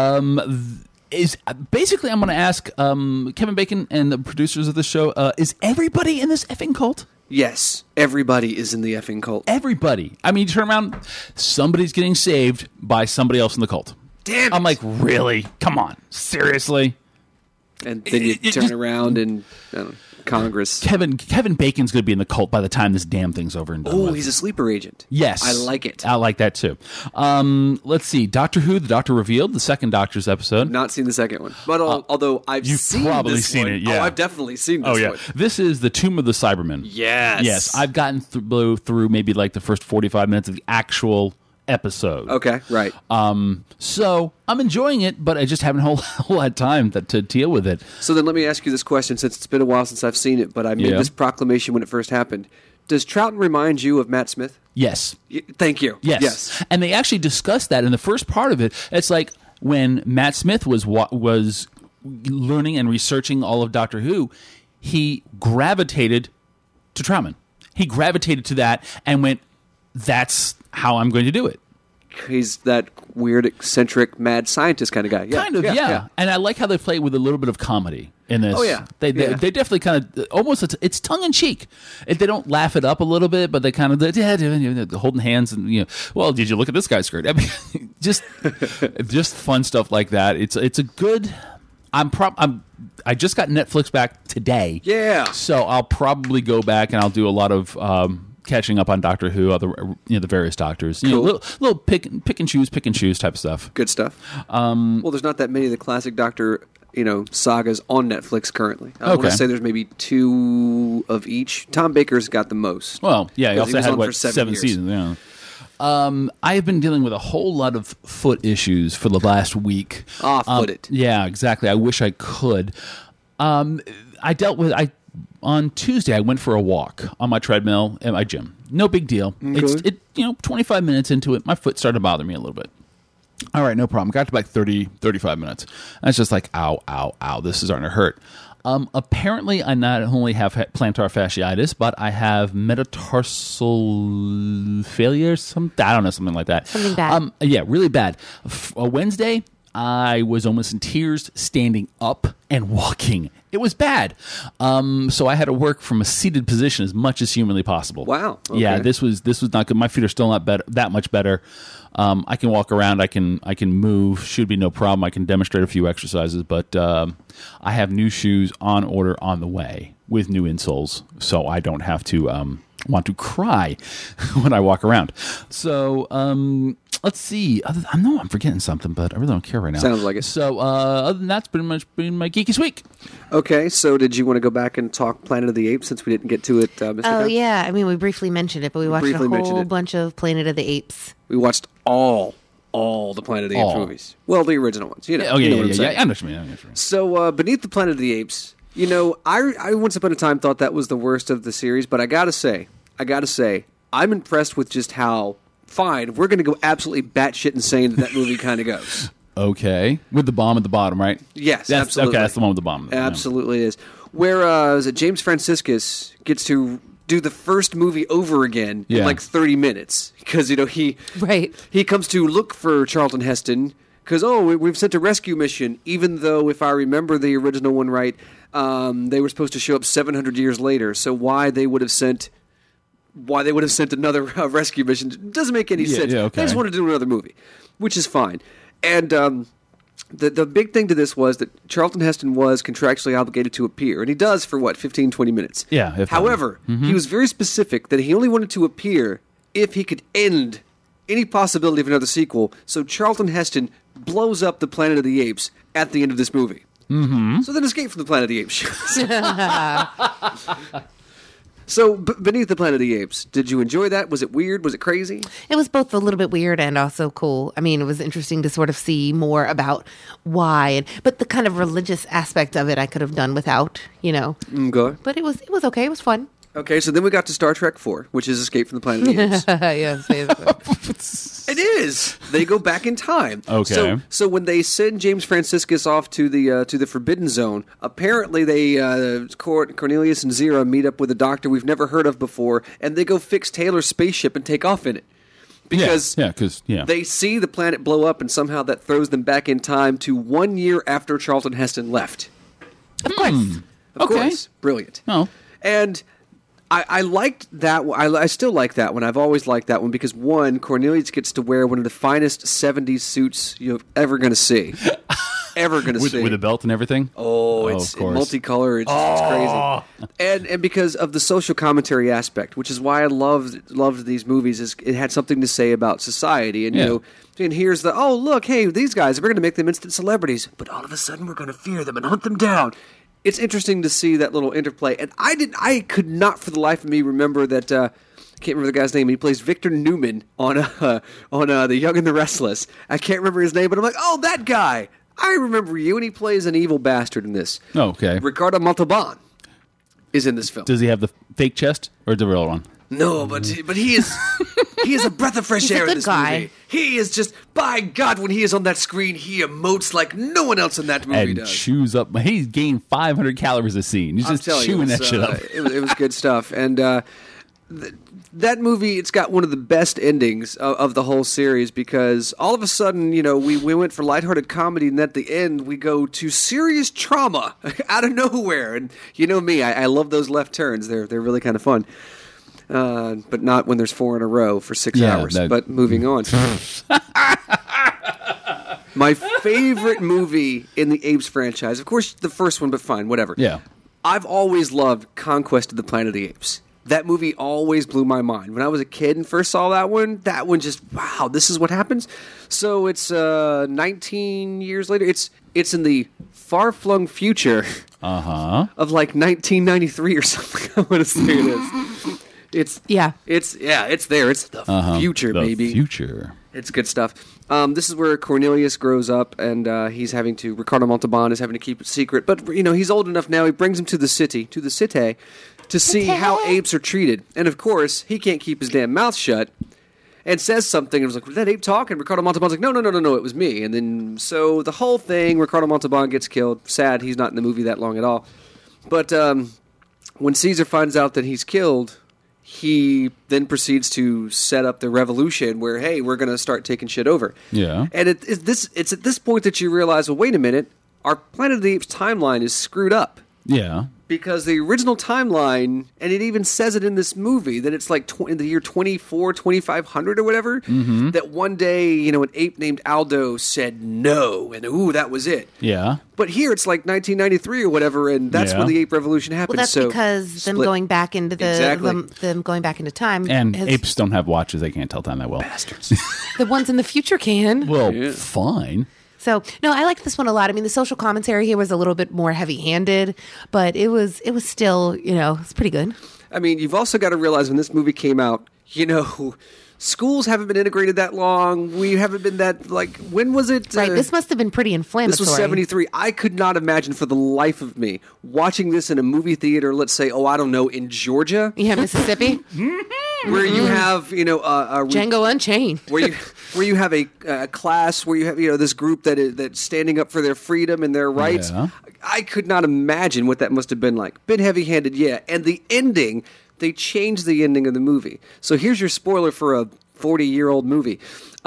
Is basically I'm going to ask Kevin Bacon and the producers of the show, is everybody in this effing cult? Yes. Everybody is in the effing cult. Everybody. I mean, you turn around, somebody's getting saved by somebody else in the cult. Damn it. I'm like, really? Come on. Seriously? And then you turn around and Congress. Kevin Bacon's going to be in the cult by the time this damn thing's over and done with. He's a sleeper agent. Yes. I like it. I like that too. Let's see. Doctor Who, The Doctor Revealed, the second Doctor's episode. Not seen the second one. But although you've probably seen it, yeah. Oh, I've definitely seen this one. This is The Tomb of the Cybermen. Yes. Yes. I've gotten through maybe like the first 45 minutes of the actual episode. Okay, right. So I'm enjoying it, but I just haven't a whole lot of time to deal with it. So then let me ask you this question, since it's been a while since I've seen it, but I made this proclamation when it first happened. Does Troughton remind you of Matt Smith? Yes. Thank you. Yes. And they actually discussed that in the first part of it. It's like when Matt Smith was learning and researching all of Doctor Who, he gravitated to Troutman. He gravitated to that and went, that's how I'm going to do it. He's that weird, eccentric, mad scientist kind of guy. Yeah. Kind of, yeah. And I like how they play with a little bit of comedy in this. Oh, yeah. They definitely kind of, almost, it's tongue-in-cheek. They don't laugh it up a little bit, but they kind of, holding hands and, well, did you look at this guy's skirt? I mean, just fun stuff like that. It's a good, I just got Netflix back today. Yeah. So I'll probably go back and I'll do a lot of, catching up on Doctor Who, the various doctors, cool. Little pick and choose type of stuff. Good stuff. Well, there's not that many of the classic Doctor, sagas on Netflix currently. I want to say there's maybe 2 of each. Tom Baker's got the most. Well, yeah, he also had 7 seasons. Yeah. I have been dealing with a whole lot of foot issues for the last week. Foot. Yeah, exactly. I wish I could. On Tuesday, I went for a walk on my treadmill at my gym. No big deal. Okay. 25 minutes into it, my foot started to bother me a little bit. All right, no problem. Got to like 30, 35 minutes. And it's just like, ow, ow, ow. This is starting to hurt. Apparently, I not only have plantar fasciitis, but I have metatarsal failure. I don't know, something like that. Something bad. Yeah, really bad. Wednesday, I was almost in tears standing up and walking. It was bad. So I had to work from a seated position as much as humanly possible. Wow. Okay. Yeah, this was not good. My feet are still not that much better. I can walk around. I can move. Should be no problem. I can demonstrate a few exercises, but I have new shoes on order on the way with new insoles, so I don't have to want to cry when I walk around. So let's see. I know I'm forgetting something, but I really don't care right now. Sounds like it. So other than that, it's pretty much been my Geekiest Week. Okay, so did you want to go back and talk Planet of the Apes since we didn't get to it, Mr. Oh, Cox? yeah. I mean, we briefly mentioned it, but we watched a whole bunch of Planet of the Apes. We watched all the Planet of the Apes movies. Well, the original ones. You know what I'm saying. I know what you mean. So, Beneath the Planet of the Apes, I once upon a time thought that was the worst of the series, but I gotta say, I'm impressed with just how fine we're going to go absolutely batshit insane that movie kind of goes. Okay, with the bomb at the bottom, right? Yes, absolutely. Okay, that's the one with the bomb. Absolutely, it is. Whereas James Franciscus gets to do the first movie over again in like 30 minutes because he comes to look for Charlton Heston because we've sent a rescue mission, even though if I remember the original one right, they were supposed to show up 700 years later. So why they would have sent another rescue mission doesn't make any sense. Yeah, okay. They just wanted to do another movie, which is fine. And the big thing to this was that Charlton Heston was contractually obligated to appear, and he does for 15, 20 minutes. Yeah. However, he was very specific that he only wanted to appear if he could end any possibility of another sequel. So Charlton Heston blows up the Planet of the Apes at the end of this movie. Mm-hmm. So then Escape from the Planet of the Apes shows. So, Beneath the Planet of the Apes, did you enjoy that? Was it weird? Was it crazy? It was both a little bit weird and also cool. I mean, it was interesting to sort of see more about why, but the kind of religious aspect of it I could have done without, Okay. But it was okay. It was fun. Okay, so then we got to Star Trek 4, which is Escape from the Planet of the Apes. Yes, basically. It is. They go back in time. Okay. So when they send James Franciscus off to the Forbidden Zone, apparently they Cornelius and Zira meet up with a doctor we've never heard of before, and they go fix Taylor's spaceship and take off in it. Because they see the planet blow up, and somehow that throws them back in time to 1 year after Charlton Heston left. Of course. Of course. Brilliant. Oh. And I liked that one. I still like that one. I've always liked that one because, one, Cornelius gets to wear one of the finest 70s suits you're ever going to see. Ever going to see. With a belt and everything? Oh, it's multicolor. It's crazy. And because of the social commentary aspect, which is why I loved these movies, is it had something to say about society. And, and here's look, hey, these guys, we're going to make them instant celebrities, but all of a sudden we're going to fear them and hunt them down. It's interesting to see that little interplay, and I could not for the life of me remember that. I can't remember the guy's name. He plays Victor Newman on The Young and the Restless. I can't remember his name, but I'm like, oh, that guy. I remember you, and he plays an evil bastard in this. Oh, okay. Ricardo Montalban is in this film. Does he have the fake chest or the real one? No, but he is a breath of fresh air in this movie. He is just, by God, when he is on that screen, he emotes like no one else in that movie and does. Chews up. He gained 500 calories a scene. He's just chewing that shit up. It was good stuff. And that movie, it's got one of the best endings of the whole series because all of a sudden, we went for lighthearted comedy, and at the end, we go to serious trauma out of nowhere. And you know me, I love those left turns. They're really kind of fun. But not when there's 4 in a row for 6 hours. But moving on. My favorite movie in the Apes franchise, of course, the first one, but fine, whatever. Yeah. I've always loved Conquest of the Planet of the Apes. That movie always blew my mind. When I was a kid and first saw that one just, wow, this is what happens? So it's 19 years later. It's in the far-flung future of like 1993 or something. I want to say it is. It's there. It's the future, baby. The future. It's good stuff. This is where Cornelius grows up, and Ricardo Montalban is having to keep it secret. But he's old enough now. He brings him to the city, to see how apes are treated. And of course, he can't keep his damn mouth shut, and says something. And was like, "Was that ape talk?" And Ricardo Montalban's like, "No, it was me." And then so the whole thing, Ricardo Montalban gets killed. Sad, he's not in the movie that long at all. But when Caesar finds out that he's killed, he then proceeds to set up the revolution where, hey, we're going to start taking shit over. Yeah. And it's at this point that you realize, well, wait a minute, our Planet of the Apes timeline is screwed up. Yeah. Because the original timeline, and it even says it in this movie, that it's like in the year 2500 or whatever, that one day, an ape named Aldo said no, and that was it. Yeah. But here it's like 1993 or whatever, and that's when the ape revolution happened. Well, that's because them going back into them going back into time. And apes don't have watches; they can't tell time that well. Bastards. The ones in the future can. Well, fine. So, no, I like this one a lot. I mean, the social commentary here was a little bit more heavy-handed, but it was still, it's pretty good. I mean, you've also got to realize when this movie came out, schools haven't been integrated that long. We haven't been that, when was it? Right, this must have been pretty inflammatory. This was 73. I could not imagine for the life of me watching this in a movie theater, let's say, in Georgia. Yeah, Mississippi. Where you have, Django Unchained. where you have a class where you have, this group that's standing up for their freedom and their rights. Yeah. I could not imagine what that must have been like. Been heavy-handed, yeah. And the ending, they changed the ending of the movie. So here's your spoiler for a 40-year-old movie.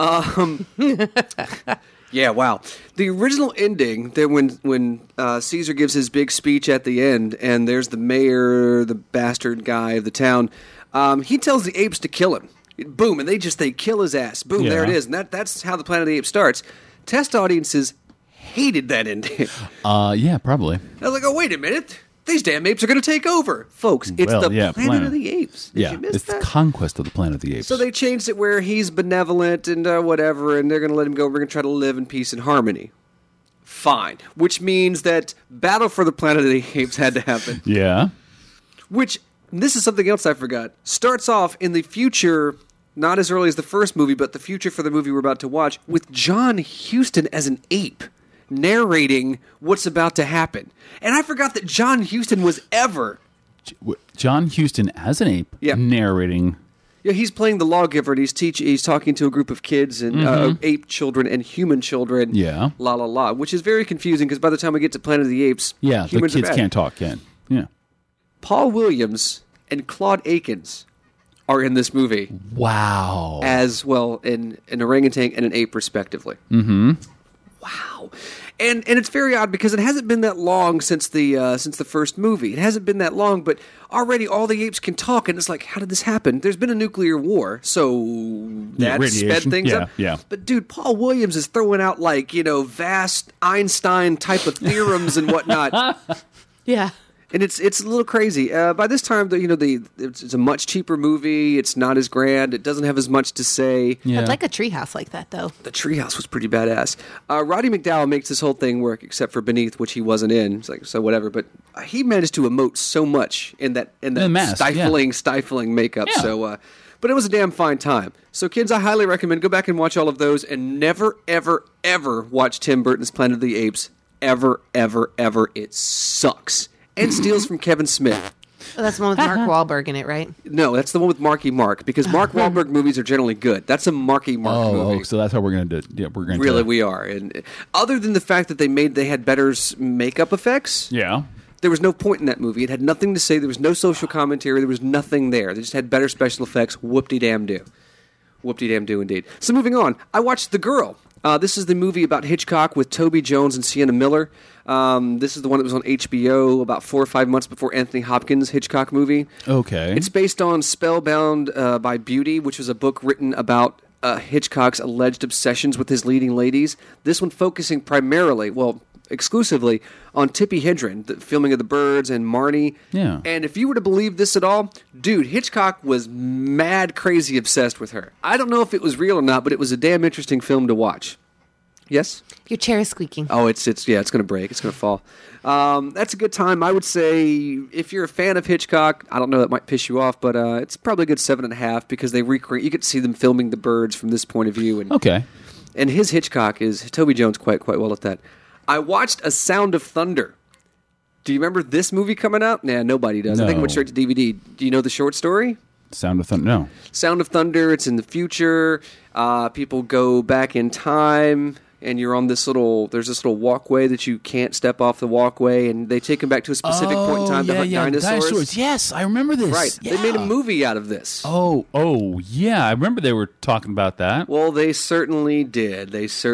Yeah, wow. The original ending, that when Caesar gives his big speech at the end, and there's the mayor, the bastard guy of the town, he tells the apes to kill him. Boom, and they kill his ass. Boom, there it is. And that's how the Planet of the Apes starts. Test audiences hated that ending. Yeah, probably. I was like, oh, wait a minute. These damn apes are going to take over. Folks, it's Planet of the Apes. Did you miss that? The conquest of the Planet of the Apes. So they changed it where he's benevolent and whatever, and they're going to let him go. We're going to try to live in peace and harmony. Fine. Which means that Battle for the Planet of the Apes had to happen. Yeah. Which this is something else I forgot. Starts off in the future, not as early as the first movie, but the future for the movie we're about to watch, with John Huston as an ape narrating what's about to happen. And I forgot that John Huston was ever... John Huston as an ape narrating... Yeah, he's playing the lawgiver, and he's talking to a group of kids and ape children and human children. Yeah. La la la, which is very confusing because by the time we get to Planet of the Apes, the humans kids are bad. can't talk yet. Yeah. Paul Williams and Claude Akins are in this movie. Wow. As well, an orangutan and an ape, respectively. Mm-hmm. Wow. And it's very odd because it hasn't been that long since the first movie. It hasn't been that long, but already all the apes can talk, and it's like, how did this happen? There's been a nuclear war, so that sped things up. Yeah. But dude, Paul Williams is throwing out vast Einstein type of theorems and whatnot. Yeah. And it's a little crazy. By this time, it's a much cheaper movie. It's not as grand. It doesn't have as much to say. I'd like a treehouse like that, though. The treehouse was pretty badass. Roddy McDowall makes this whole thing work, except for Beneath, which he wasn't in. It's like, so whatever. But he managed to emote so much in that mask, stifling makeup. Yeah. So, but it was a damn fine time. So, kids, I highly recommend go back and watch all of those, and never, ever, ever watch Tim Burton's Planet of the Apes. Ever, ever, ever. It sucks. And steals from Kevin Smith. Oh, that's the one with Mark Wahlberg in it, right? No, that's the one with Marky Mark, because Mark Wahlberg movies are generally good. That's a Marky Mark movie. Oh, so that's how we're going to do it. Yeah, we're going to really, we are. And other than the fact that they had better makeup effects, yeah, there was no point in that movie. It had nothing to say. There was no social commentary. There was nothing there. They just had better special effects. Whoop-de-damn-do. Whoop-de-damn-do, indeed. So moving on, I watched The Girl. This is the movie about Hitchcock with Toby Jones and Sienna Miller. This is the one that was on HBO about 4 or 5 months before Anthony Hopkins' Hitchcock movie. Okay. It's based on Spellbound by Beauty, which was a book written about Hitchcock's alleged obsessions with his leading ladies. This one focusing primarily, exclusively, on Tippi Hedren, the filming of The Birds and Marnie. Yeah. And if you were to believe this at all, dude, Hitchcock was mad crazy obsessed with her. I don't know if it was real or not, but it was a damn interesting film to watch. Yes? Your chair is squeaking. Oh, it's going to break. It's going to fall. That's a good time. I would say if you're a fan of Hitchcock, I don't know, that might piss you off, but it's probably a good 7.5 because they recreate. You get to see them filming The Birds from this point of view. And, okay. And his Hitchcock is Toby Jones quite well at that. I watched A Sound of Thunder. Do you remember this movie coming out? Nah, nobody does. No. I think it went straight to DVD. Do you know the short story? Sound of Thunder? No. Sound of Thunder. It's in the future. People go back in time. And you're on there's this little walkway that you can't step off the walkway, and they take him back to a specific point in time to hunt dinosaurs. Yes, I remember this. Right. Yeah. They made a movie out of this. Oh, yeah. I remember they were talking about that. Well, they certainly did.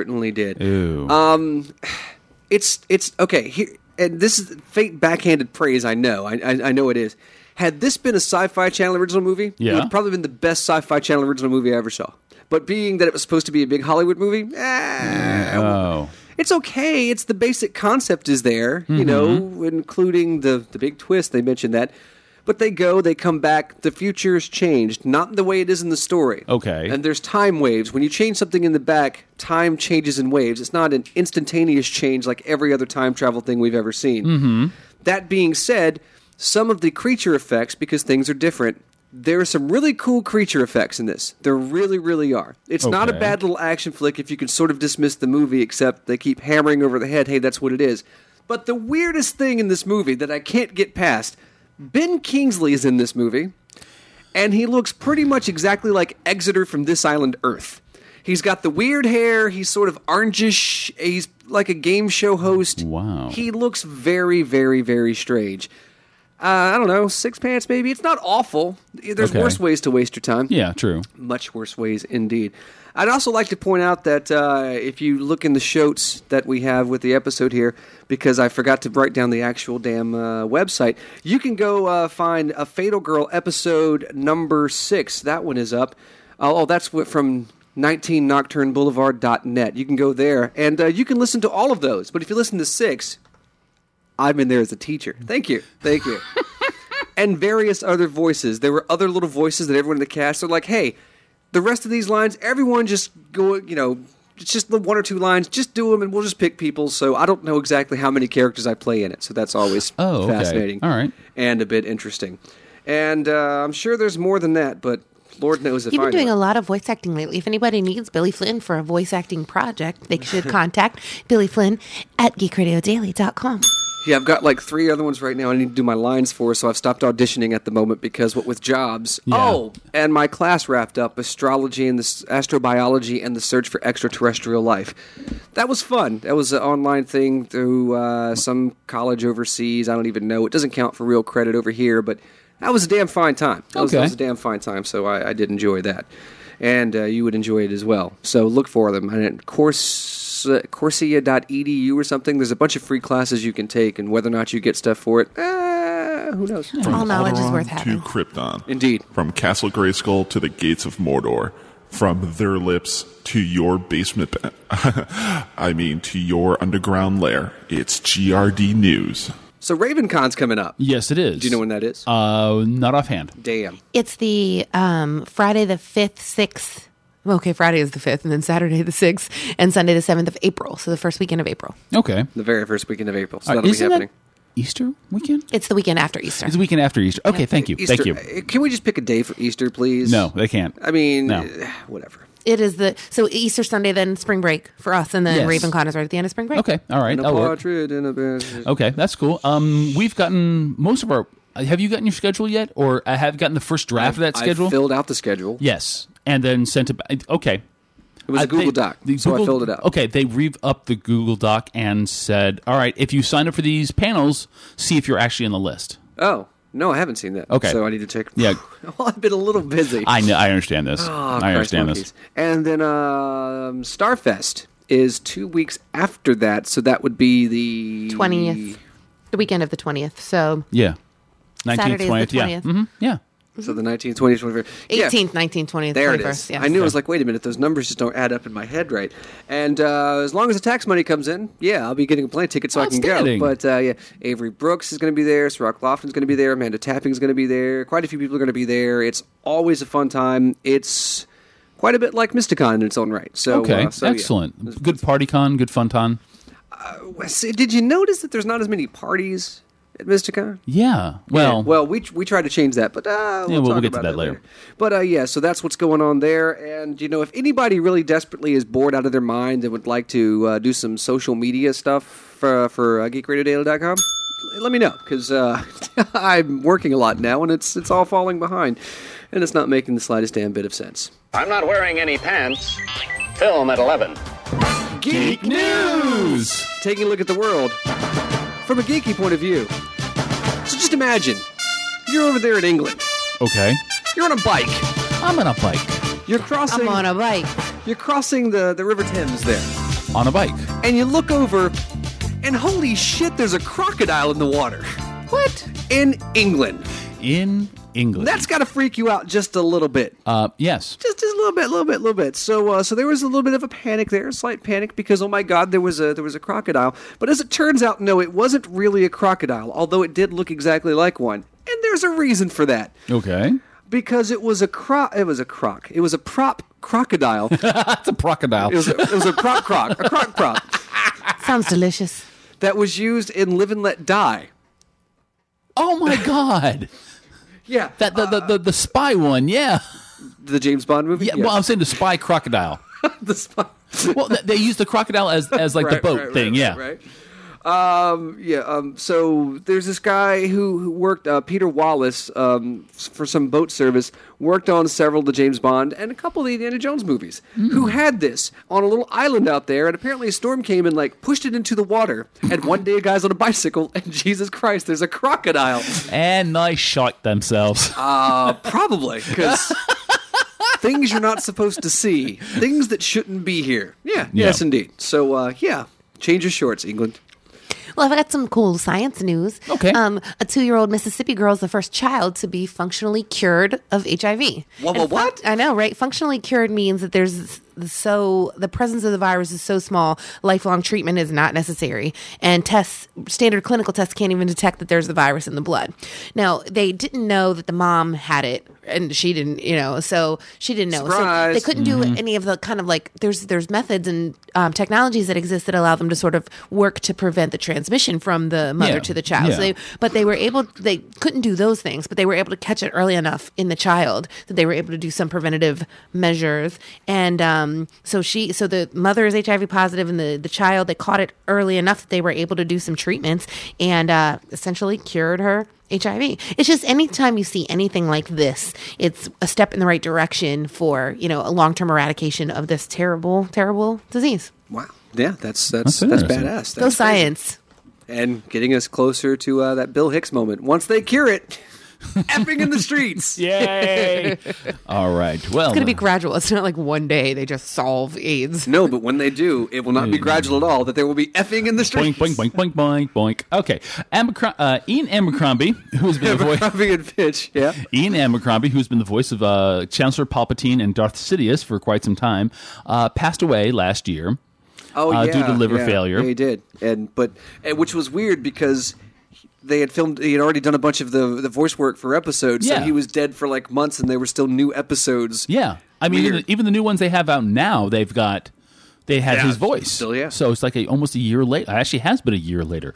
Ooh. It's okay. Here, and this is fake backhanded praise, I know. I know it is. Had this been a Sci-Fi Channel original movie, it would have probably been the best Sci-Fi Channel original movie I ever saw. But being that it was supposed to be a big Hollywood movie, it's okay. It's the basic concept is there, including the big twist. They mentioned that. But they come back. The future's changed, not the way it is in the story. Okay. And there's time waves. When you change something in the back, time changes in waves. It's not an instantaneous change like every other time travel thing we've ever seen. Mm-hmm. That being said, some of the creature effects, because things are different, there are some really cool creature effects in this. There really, really are. It's not a bad little action flick if you can sort of dismiss the movie, except they keep hammering over the head, hey, that's what it is. But the weirdest thing in this movie that I can't get past, Ben Kingsley is in this movie, and he looks pretty much exactly like Exeter from This Island Earth. He's got the weird hair, he's sort of orangish, he's like a game show host. Wow. He looks very, very, very strange. I don't know, Six Pants maybe. It's not awful. There's worse ways to waste your time. Yeah, true. Much worse ways indeed. I'd also like to point out that if you look in the shows that we have with the episode here, because I forgot to write down the actual damn website, you can go find A Fatal Girl episode number 6. That one is up. That's from 19nocturneboulevard.net. You can go there, and you can listen to all of those. But if you listen to 6... I'm in there as a teacher. Thank you. And various other voices. There were other little voices that everyone in the cast are like, hey, the rest of these lines, everyone just go, it's just the 1 or 2 lines. Just do them and we'll just pick people. So I don't know exactly how many characters I play in it. So that's always fascinating. All right. And a bit interesting. And I'm sure there's more than that, but Lord knows if You've I been doing know. a lot of voice acting lately. If anybody needs Billy Flynn for a voice acting project, they should contact Billy Flynn at geekradiodaily.com. Yeah, I've got like 3 other ones right now I need to do my lines for, so I've stopped auditioning at the moment because what with jobs. Yeah. Oh, and my class wrapped up, astrology and astrobiology and the search for extraterrestrial life. That was fun. That was an online thing through some college overseas. I don't even know. It doesn't count for real credit over here, but that was a damn fine time. That was a damn fine time, so I did enjoy that. And you would enjoy it as well. So look for them. And Corsia.edu or something. There's a bunch of free classes you can take, and whether or not you get stuff for it, who knows? All knowledge is Alderaan worth having. to Krypton. Indeed. From Castle Grayskull to the Gates of Mordor. From their lips to your basement, to your underground lair. It's GRD News. So RavenCon's coming up. Yes, it is. Do you know when that is? Not offhand. Damn. It's the Friday the 5th, 6th. Okay, Friday is the 5th, and then Saturday the 6th, and Sunday the 7th of April. So the first weekend of April. Okay. The very first weekend of April. So that'll be Isn't happening. that Easter weekend? It's the weekend after Easter. It's the weekend after Easter. Okay, thank you. Easter, Thank you. Can we just pick a day for Easter, please? No, they can't. I mean, No. Whatever. It is so Easter Sunday, then spring break for us, and then Yes. RavenCon is right at the end of spring break. Okay, all right. And a that'll work. partridge in a pear tree. Okay, that's cool. We've gotten most of our. Have you gotten your schedule yet, or I have gotten the first draft of that schedule? I filled out the schedule. Yes, and then sent it back. Okay. It was a Google Doc, so I filled it out. Okay, they re-upped the Google Doc and said, all right, if you sign up for these panels, see if you're actually on the list. Oh, no, I haven't seen that. Okay. So I need to check. Yeah. Well, I've been a little busy. I know. I understand this. Oh, I understand Christ this. monkeys. And then Starfest is 2 weeks after that, so that would be the 20th. The weekend of the 20th. So Yeah. 19th, Saturday's 20th. the 20th. Yeah. Mm-hmm. Yeah. So the 19th, 20th, 21st. 18th, 19th, 20th, There 21st. it is. Yes. I knew. I was like, wait a minute, those numbers just don't add up in my head right. And as long as the tax money comes in, yeah, I'll be getting a plane ticket so I can go. Outstanding. But yeah, Avery Brooks is going to be there. Ciroc Lofton's going to be there. Amanda Tapping's going to be there. Quite a few people are going to be there. It's always a fun time. It's quite a bit like Mysticon in its own right. So, Okay. so, yeah. Excellent. Good party con. Good fun con. Did you notice that there's not as many parties at Mysticon? Yeah. Well. Yeah, well, we tried to change that, but we'll talk get to about that later. But yeah, so that's what's going on there. And if anybody really desperately is bored out of their mind and would like to do some social media stuff for GeekRadioDaily.com, let me know, because I'm working a lot now and it's all falling behind, and it's not making the slightest damn bit of sense. I'm not wearing any pants. Film at 11. Geek News! Taking a look at the world from a geeky point of view. So just imagine, you're over there in England. Okay. You're on a bike. I'm on a bike. You're crossing. I'm on a bike. You're crossing the River Thames there. On a bike. And you look over, and holy shit, there's a crocodile in the water. What? In England. In England. That's got to freak you out just a little bit. Yes. Just a little bit. So there was a little bit of a panic there, a slight panic, because oh my God, there was a crocodile. But as it turns out, no, it wasn't really a crocodile, although it did look exactly like one. And there's a reason for that. Okay. Because it was a prop crocodile. That's a crocodile. It was a croc prop. Sounds delicious. That was used in Live and Let Die. Oh my God. Yeah. That the spy one, yeah. The James Bond movie? Yeah, well, I'm saying the spy crocodile. The spy. Well, they use the crocodile as like the boat thing, yeah. Right. So there's this guy who worked, Peter Wallace, for some boat service, worked on several of the James Bond and a couple of the Indiana Jones movies, who had this on a little island out there, and apparently a storm came and, pushed it into the water, and one day a guy's on a bicycle, and Jesus Christ, there's a crocodile. And they shot themselves. Probably, because things you're not supposed to see, things that shouldn't be here. Yeah. Yes, indeed. So, change your shorts, England. Well, I've got some cool science news. Okay. A 2-year-old Mississippi girl is the first child to be functionally cured of HIV. What? I know, right? Functionally cured means that the presence of the virus is so small, lifelong treatment is not necessary, and standard clinical tests can't even detect that there's the virus in the blood. Now, they didn't know that the mom had it and she didn't, so she didn't know. Surprise. So they couldn't do any of the kind of like, there's methods and technologies that exist that allow them to sort of work to prevent the transmission from the mother to the child. Yeah. So they couldn't do those things, but they were able to catch it early enough in the child that they were able to do some preventative measures. And so the mother is HIV positive, and the child, they caught it early enough that they were able to do some treatments and essentially cured her HIV. It's just anytime you see anything like this, it's a step in the right direction for, a long-term eradication of this terrible, terrible disease. Wow. Yeah, that's interesting. badass. Go science. And getting us closer to that Bill Hicks moment. Once they cure it, effing in the streets. Yay! All right. Well, It's going to be gradual. It's not like one day they just solve AIDS. No, but when they do, it will not be gradual at all. That there will be effing in the streets. Boink, boink, boink, boink, boink, boink. Okay. Ian Abercrombie, who's been the voice... Abercrombie and Fitch, yeah. Ian Abercrombie, who's been the voice of Chancellor Palpatine and Darth Sidious for quite some time, passed away last year. Oh, yeah. Due to liver failure. Yeah, he did. But which was weird because he had already done a bunch of the voice work for episodes, so he was dead for like months, and they were still new episodes. Yeah. I mean, even the new ones they have out now, they have his voice. Still, yeah. So it's like almost a year late. It actually has been a year later.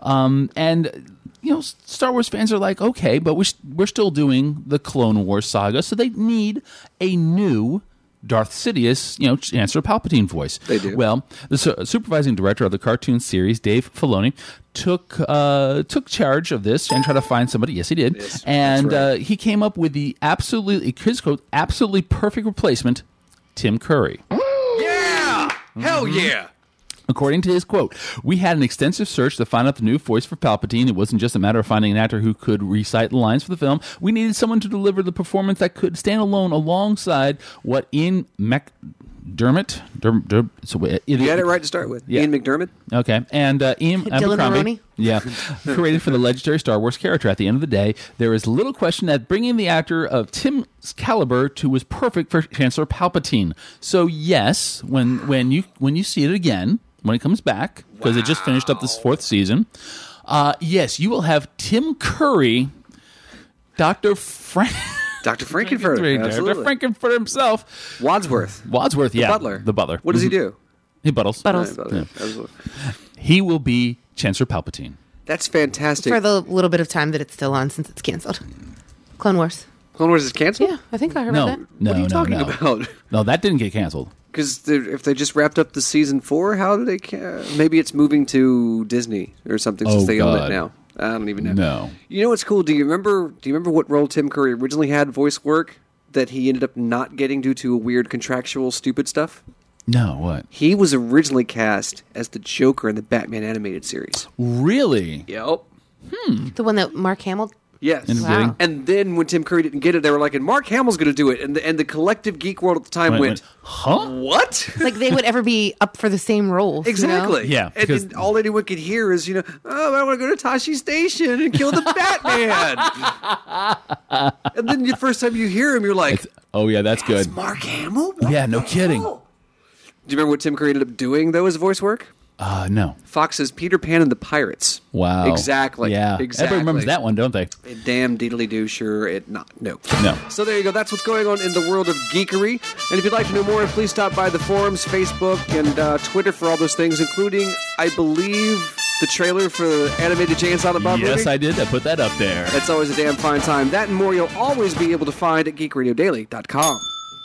And Star Wars fans are like, okay, but we're still doing the Clone Wars saga, so they need a new Darth Sidious, Chancellor Palpatine voice. They do. Well, the supervising director of the cartoon series, Dave Filoni, took charge of this and tried to find somebody. Yes, he did. Yes, and that's right. he came up with the absolutely perfect replacement, Tim Curry. Yeah! Hell yeah! According to his quote, "We had an extensive search to find out the new voice for Palpatine. It wasn't just a matter of finding an actor who could recite the lines for the film. We needed someone to deliver the performance that could stand alone alongside what Ian McDermott... You had it right to start with. Yeah. Ian McDermott? Okay. And Ian Dylan Abercrombie, Mulroney? created for the legendary Star Wars character. At the end of the day, there is little question that bringing the actor of Tim's caliber to was perfect for Chancellor Palpatine. So yes, when you see it again, when it comes back, because it just finished up this 4th season, yes, you will have Tim Curry, Dr. Frankenfurter. Absolutely. Dr. Frankenfurter himself. Wadsworth, yeah. The butler. What does he do? He buttles. Yeah. He will be Chancellor Palpatine. That's fantastic. For the little bit of time that it's still on since it's canceled. Clone Wars. Clone Wars is canceled? Yeah, I think I heard about that. What are you talking about? No, that didn't get canceled. Because if they just wrapped up the season 4, how do they... maybe it's moving to Disney or something since they own it now. I don't even know. No. You know what's cool? Do you remember what role Tim Curry originally had voice work that he ended up not getting due to a weird contractual stupid stuff? No, what? He was originally cast as the Joker in the Batman animated series. Really? Yep. The one that Mark Hamill... Yes. Wow. And then when Tim Curry didn't get it, they were like, and Mark Hamill's going to do it. And the collective geek world at the time went, huh? What? Like they would ever be up for the same roles. Exactly. Yeah. And all anyone could hear is, oh, I want to go to Tashi Station and kill the Batman. And then the first time you hear him, you're like, oh, yeah, that's good. Mark Hamill? What yeah, no kidding. hell? Do you remember what Tim Curry ended up doing, though, as voice work? No. Fox's Peter Pan and the Pirates. Wow. Exactly. Yeah. Exactly. Everybody remembers that one, don't they? Damn diddly-doo, sure it not. No. No. So there you go. That's what's going on in the world of geekery. And if you'd like to know more, please stop by the forums, Facebook, and Twitter for all those things, including, I believe, the trailer for the animated Jay and Silent Bob movie. Yes, I did. I put that up there. That's always a damn fine time. That and more you'll always be able to find at geekradiodaily.com.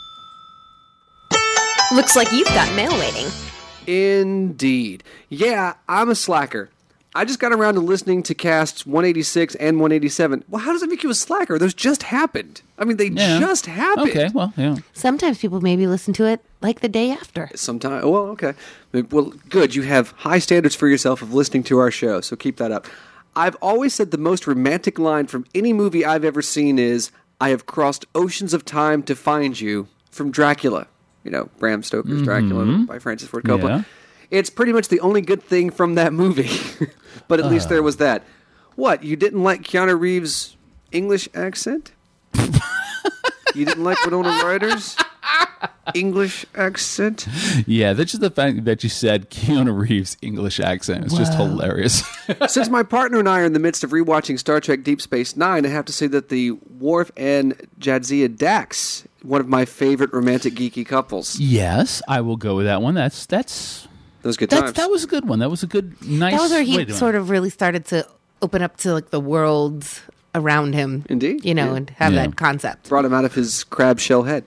Looks like you've got mail waiting. Indeed. Yeah, I'm a slacker. I just got around to listening to casts 186 and 187. Well, how does it make you a slacker? Those just happened. I mean, they just happened. Okay, well, yeah. Sometimes people maybe listen to it like the day after. Sometimes. Well, okay. Well, good. You have high standards for yourself of listening to our show, so keep that up. I've always said the most romantic line from any movie I've ever seen is, I have crossed oceans of time to find you, from Dracula. Bram Stoker's Dracula by Francis Ford Coppola. Yeah. It's pretty much the only good thing from that movie. But at least there was that. What, you didn't like Keanu Reeves' English accent? You didn't like Winona Ryder's English accent. Yeah, that's just the fact that you said Keanu Reeves' English accent. It's just hilarious. Since my partner and I are in the midst of rewatching Star Trek Deep Space Nine, I have to say that the Worf and Jadzia Dax, one of my favorite romantic geeky couples. Yes, I will go with that one. That's those good times. That was a good one. That was a good, nice. That was where he sort of really started to open up to like the worlds around him. Indeed, and have that concept. Brought him out of his crab shell head.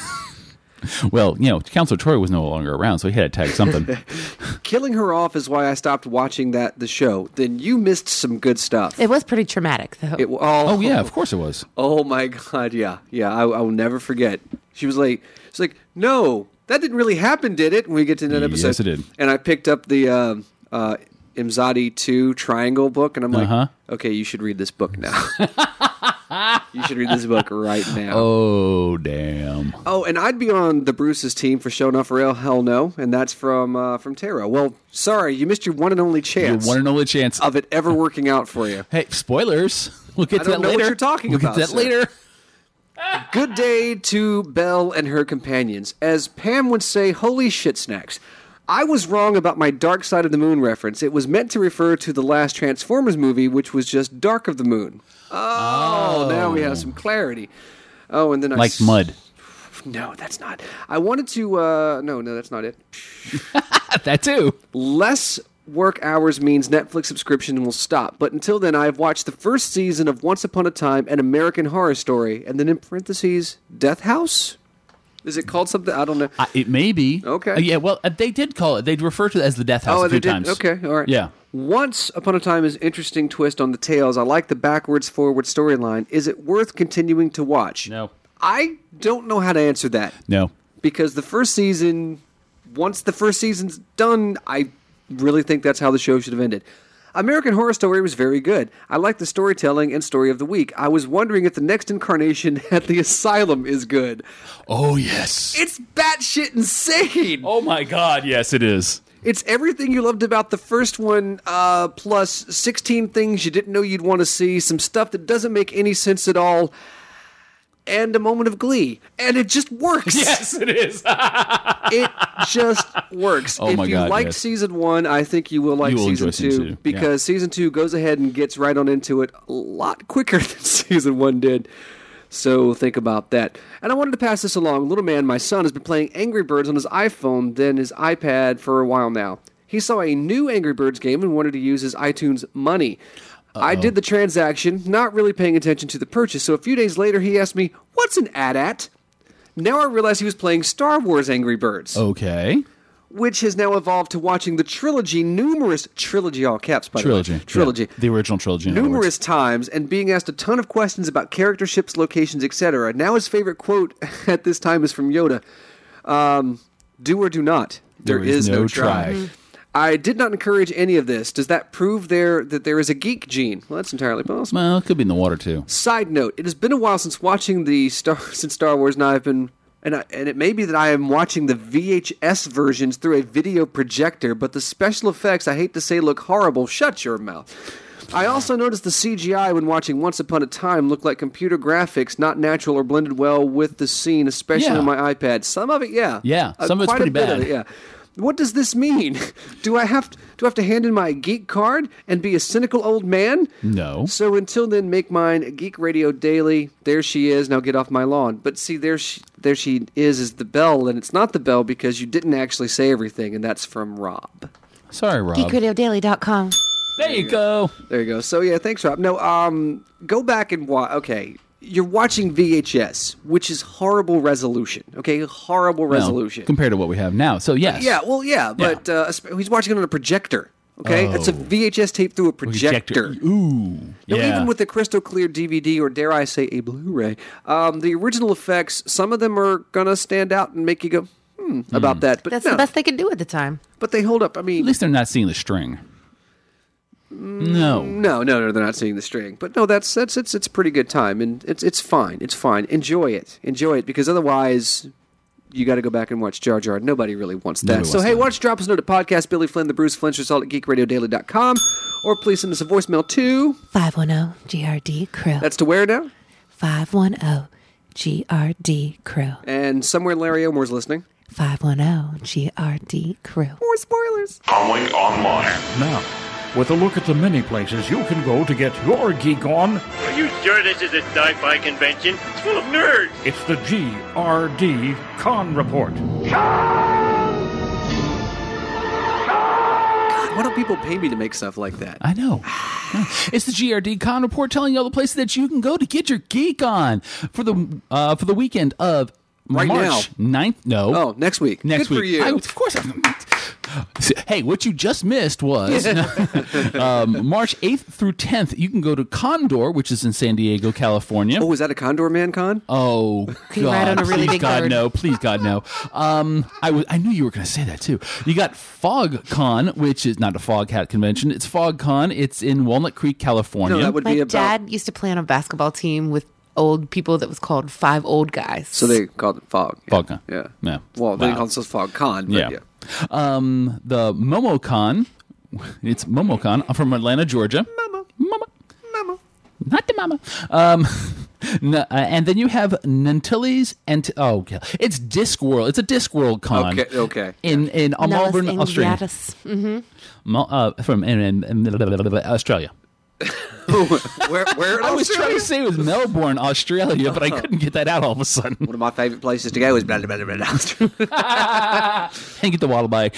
Well, Counselor Troy was no longer around, so he had to tag something. Killing her off is why I stopped watching the show. Then you missed some good stuff. It was pretty traumatic, though. Oh yeah, of course it was. Oh my God, yeah. I will never forget. She's like, no, that didn't really happen, did it? When we get to that episode, yes, it did. And I picked up the Imzadi 2 Triangle book, and I'm like, okay, you should read this book now. You should read this book right now. Oh, damn. Oh, and I'd be on the Bruce's team for Showing Off for Real, hell no, and that's from Tara. Well, sorry, you missed your one and only chance. Your one and only chance of it ever working out for you. Hey, spoilers. We'll get to that later. I don't know what you're talking about. We'll get to that later. Good day to Belle and her companions. As Pam would say, holy shit snacks. I was wrong about my Dark Side of the Moon reference. It was meant to refer to the last Transformers movie, which was just Dark of the Moon. Oh, now we have some clarity. Oh, and then like mud. No, that's not. I wanted to. No, that's not it. That too. Less work hours means Netflix subscription will stop. But until then, I have watched the first season of Once Upon a Time, an American Horror Story, and then in parentheses, Death House. Is it called something? I don't know. It may be. Okay. Yeah, well, they did call it. They'd refer to it as the Death House a few times. Okay, all right. Yeah. Once Upon a Time is interesting twist on the tales. I like the backwards, forward storyline. Is it worth continuing to watch? No. I don't know how to answer that. No. Because the first season, once the first season's done, I really think that's how the show should have ended. American Horror Story was very good. I like the storytelling and story of the week. I was wondering if the next incarnation at the asylum is good. Oh, yes. It's batshit insane. Oh, my God. Yes, it is. It's everything you loved about the first one, plus 16 things you didn't know you'd want to see, some stuff that doesn't make any sense at all, and a moment of glee. And it just works. Yes, it is. It just works. Oh, if my you God, liked season 1, I think you will like season 2. Because season 2 goes ahead and gets right on into it a lot quicker than season 1 did. So think about that. And I wanted to pass this along. Little man, my son, has been playing Angry Birds on his iPhone than his iPad for a while now. He saw a new Angry Birds game and wanted to use his iTunes money. I did the transaction, not really paying attention to the purchase, so a few days later he asked me, what's an AT-AT? Now I realize he was playing Star Wars Angry Birds. Okay. Which has now evolved to watching the trilogy all caps, by the way. Trilogy. Yeah, the original trilogy. Numerous times, and being asked a ton of questions about character, ships, locations, etc. Now his favorite quote at this time is from Yoda. Do or do not. There is no try. I did not encourage any of this. Does that prove that there is a geek gene? Well, that's entirely possible. Well, it could be in the water, too. Side note, it has been a while since watching Star Wars, and I've been... And it may be that I am watching the VHS versions through a video projector, but the special effects, I hate to say, look horrible. Shut your mouth. I also noticed the CGI when watching Once Upon a Time looked like computer graphics, not natural or blended well with the scene, especially on my iPad. Some of it, yeah. Yeah, some of it's pretty bad. Yeah. What does this mean? Do I have to hand in my geek card and be a cynical old man? No. So until then, make mine Geek Radio Daily. There she is. Now get off my lawn. But see, there she is the bell, and it's not the bell because you didn't actually say everything, and that's from Rob. Sorry, Rob. GeekRadioDaily.com. There you go. There you go. So yeah, thanks, Rob. No, go back and watch. Okay. You're watching VHS, which is horrible resolution. Okay, horrible resolution compared to what we have now. So yes, but he's watching it on a projector. Okay, it's a VHS tape through a projector. Ooh, now, even with a crystal clear DVD, or dare I say a Blu-ray, the original effects, some of them are gonna stand out and make you go, about that. But that's the best they could do at the time. But they hold up. I mean, at least they're not seeing the string. No, they're not seeing the string. But no, it's a pretty good time, and it's fine. It's fine. Enjoy it, because otherwise, you got to go back and watch Jar Jar. Nobody really wants that. So hey, why don't you drop us a note at podcast Billy Flynn, the Bruce Flinch, all at GeekRadioDaily.com, or please send us a voicemail to 510 GRD Crew. That's to where now? 510 GRD Crew. And somewhere Larry Elmore's listening. 510 GRD Crew. More spoilers. Coming online. Now, with a look at the many places you can go to get your geek on. Are you sure this is a sci-fi convention? It's full of nerds. It's the GRD Con Report. God, why don't people pay me to make stuff like that? I know. It's the GRD Con Report telling you all the places that you can go to get your geek on for the weekend of March 9th. No. Oh, next week. Next Good week. for you. Of course. Hey, what you just missed was March 8th through 10th. You can go to Condor, which is in San Diego, California. Oh, is that a Condor Man Con? Oh, Can you ride on God. a really Please, big God, bird? no. Please, God, no. I knew you were going to say that, too. You got Fog Con, which is not a Fog Hat convention. It's Fog Con. It's in Walnut Creek, California. No, that would My be about... dad used to play on a basketball team with old people that was called Five Old Guys. So they called it Fog. Fog Con. Yeah. Yeah. Well, they Wow. call it Fog Con. But Yeah. The MomoCon. It's MomoCon from Atlanta, Georgia. Mama. Not the mama. And then you have Nantilles and it's Discworld. It's a Discworld con. Okay. In Melbourne, Australia. Mm-hmm. From in Australia. Where in I was trying Australia? to say it was Melbourne, Australia, but I couldn't get that out all of a sudden. One of my favorite places to go is blah, blah, blah, blah, blah. And get the waddle bike.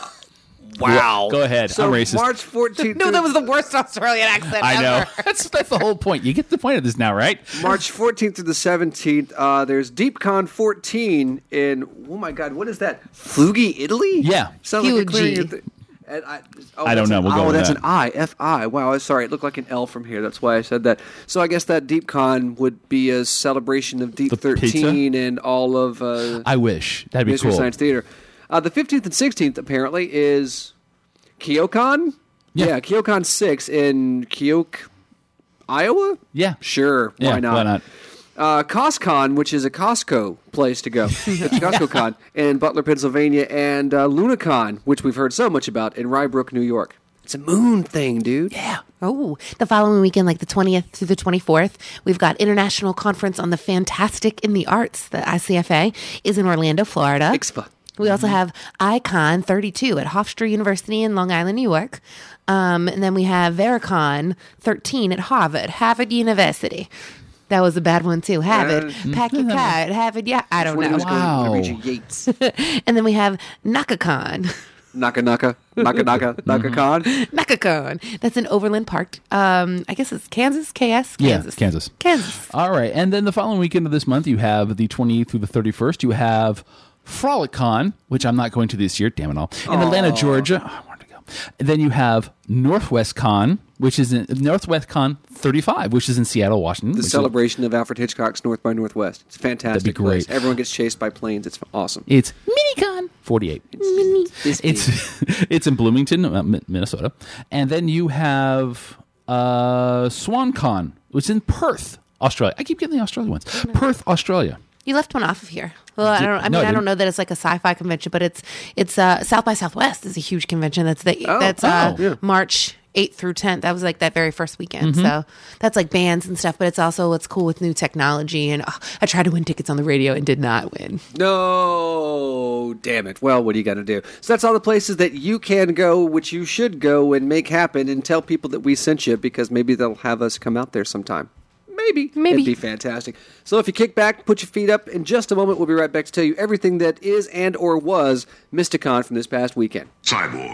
Wow. Go ahead. So I'm racist. March 14th. No, that was the worst Australian accent I know. ever. That's the whole point. You get the point of this now, right? March 14th through the 17th, there's DeepCon 14 in, oh my God, what is that? Fughi, Italy? Yeah. Sounds like you're clearing your Fuji. and I don't know. We'll go with that's that. an I, F-I. Wow, sorry. It looked like an L from here. That's why I said that. So I guess that DeepCon would be a celebration of Deep The 13 and all of I wish. That'd be Mystery cool. Science Theater. The 15th and 16th, apparently, is KyoCon? Yeah, KyoCon 6 in Keokuk, Iowa? Yeah. Sure. Yeah, Why not? why not? CostCon, which is a Costco place to go. It's Costco Con in Butler, Pennsylvania, and LunaCon, which we've heard so much about, in Rybrook, New York. It's a moon thing, dude. Yeah. Oh, the following weekend, like the 20th through the 24th, we've got International Conference on the Fantastic in the Arts. The ICFA is in Orlando, Florida. ICFA. We also have Icon 32 at Hofstra University in Long Island, New York. And then we have Vericon 13 at Harvard University. That was a bad one, too. Harvard. Pack your card. Harvard, yeah. I don't know. Wow. Yates. And then we have NakaCon. NakaCon. NakaCon. That's in Overland Park. I guess it's Kansas? KS? Kansas. Yeah, Kansas. All right. And then the following weekend of this month, you have the 20th through the 31st. You have FrolicCon, which I'm not going to this year, damn it all, in Atlanta, Georgia. Oh, I wanted to go. And then you have Northwest Con, which is in Northwest Con 35, which is in Seattle, Washington. The celebration of Alfred Hitchcock's North by Northwest. It's a fantastic. That'd be great. place. Everyone gets chased by planes. It's awesome. It's MiniCon 48. It's in Bloomington, Minnesota. And then you have SwanCon, which is in Perth, Australia. I keep getting the Australian ones. Perth, Australia. You left one off of here. Well, I don't I I don't didn't. know that it's like a sci-fi convention, but it's South by Southwest is a huge convention. That's March 8th through 10th. That was like that very first weekend. Mm-hmm. So that's like bands and stuff, but it's also what's cool with new technology. And I tried to win tickets on the radio and did not win. No, damn it. Well, what are you going to do? So that's all the places that you can go, which you should go and make happen, and tell people that we sent you, because maybe they'll have us come out there sometime. Maybe. It'd be fantastic. So if you kick back, put your feet up. In just a moment, we'll be right back to tell you everything that is and or was Mysticon from this past weekend. Cyborg.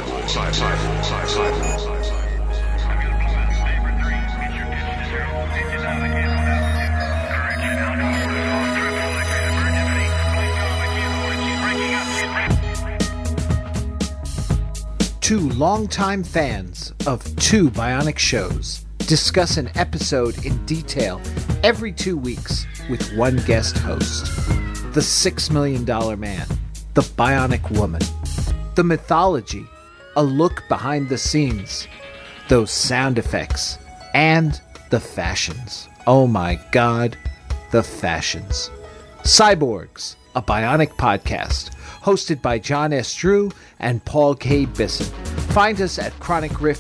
Two longtime fans of two Bionic shows discuss an episode in detail every 2 weeks with one guest host. The $6 Million Man, the Bionic Woman, the mythology, a look behind the scenes, those sound effects, and the fashions. Oh my God, the fashions. Cyborgs, a Bionic podcast, hosted by John S. Drew and Paul K. Bisson. Find us at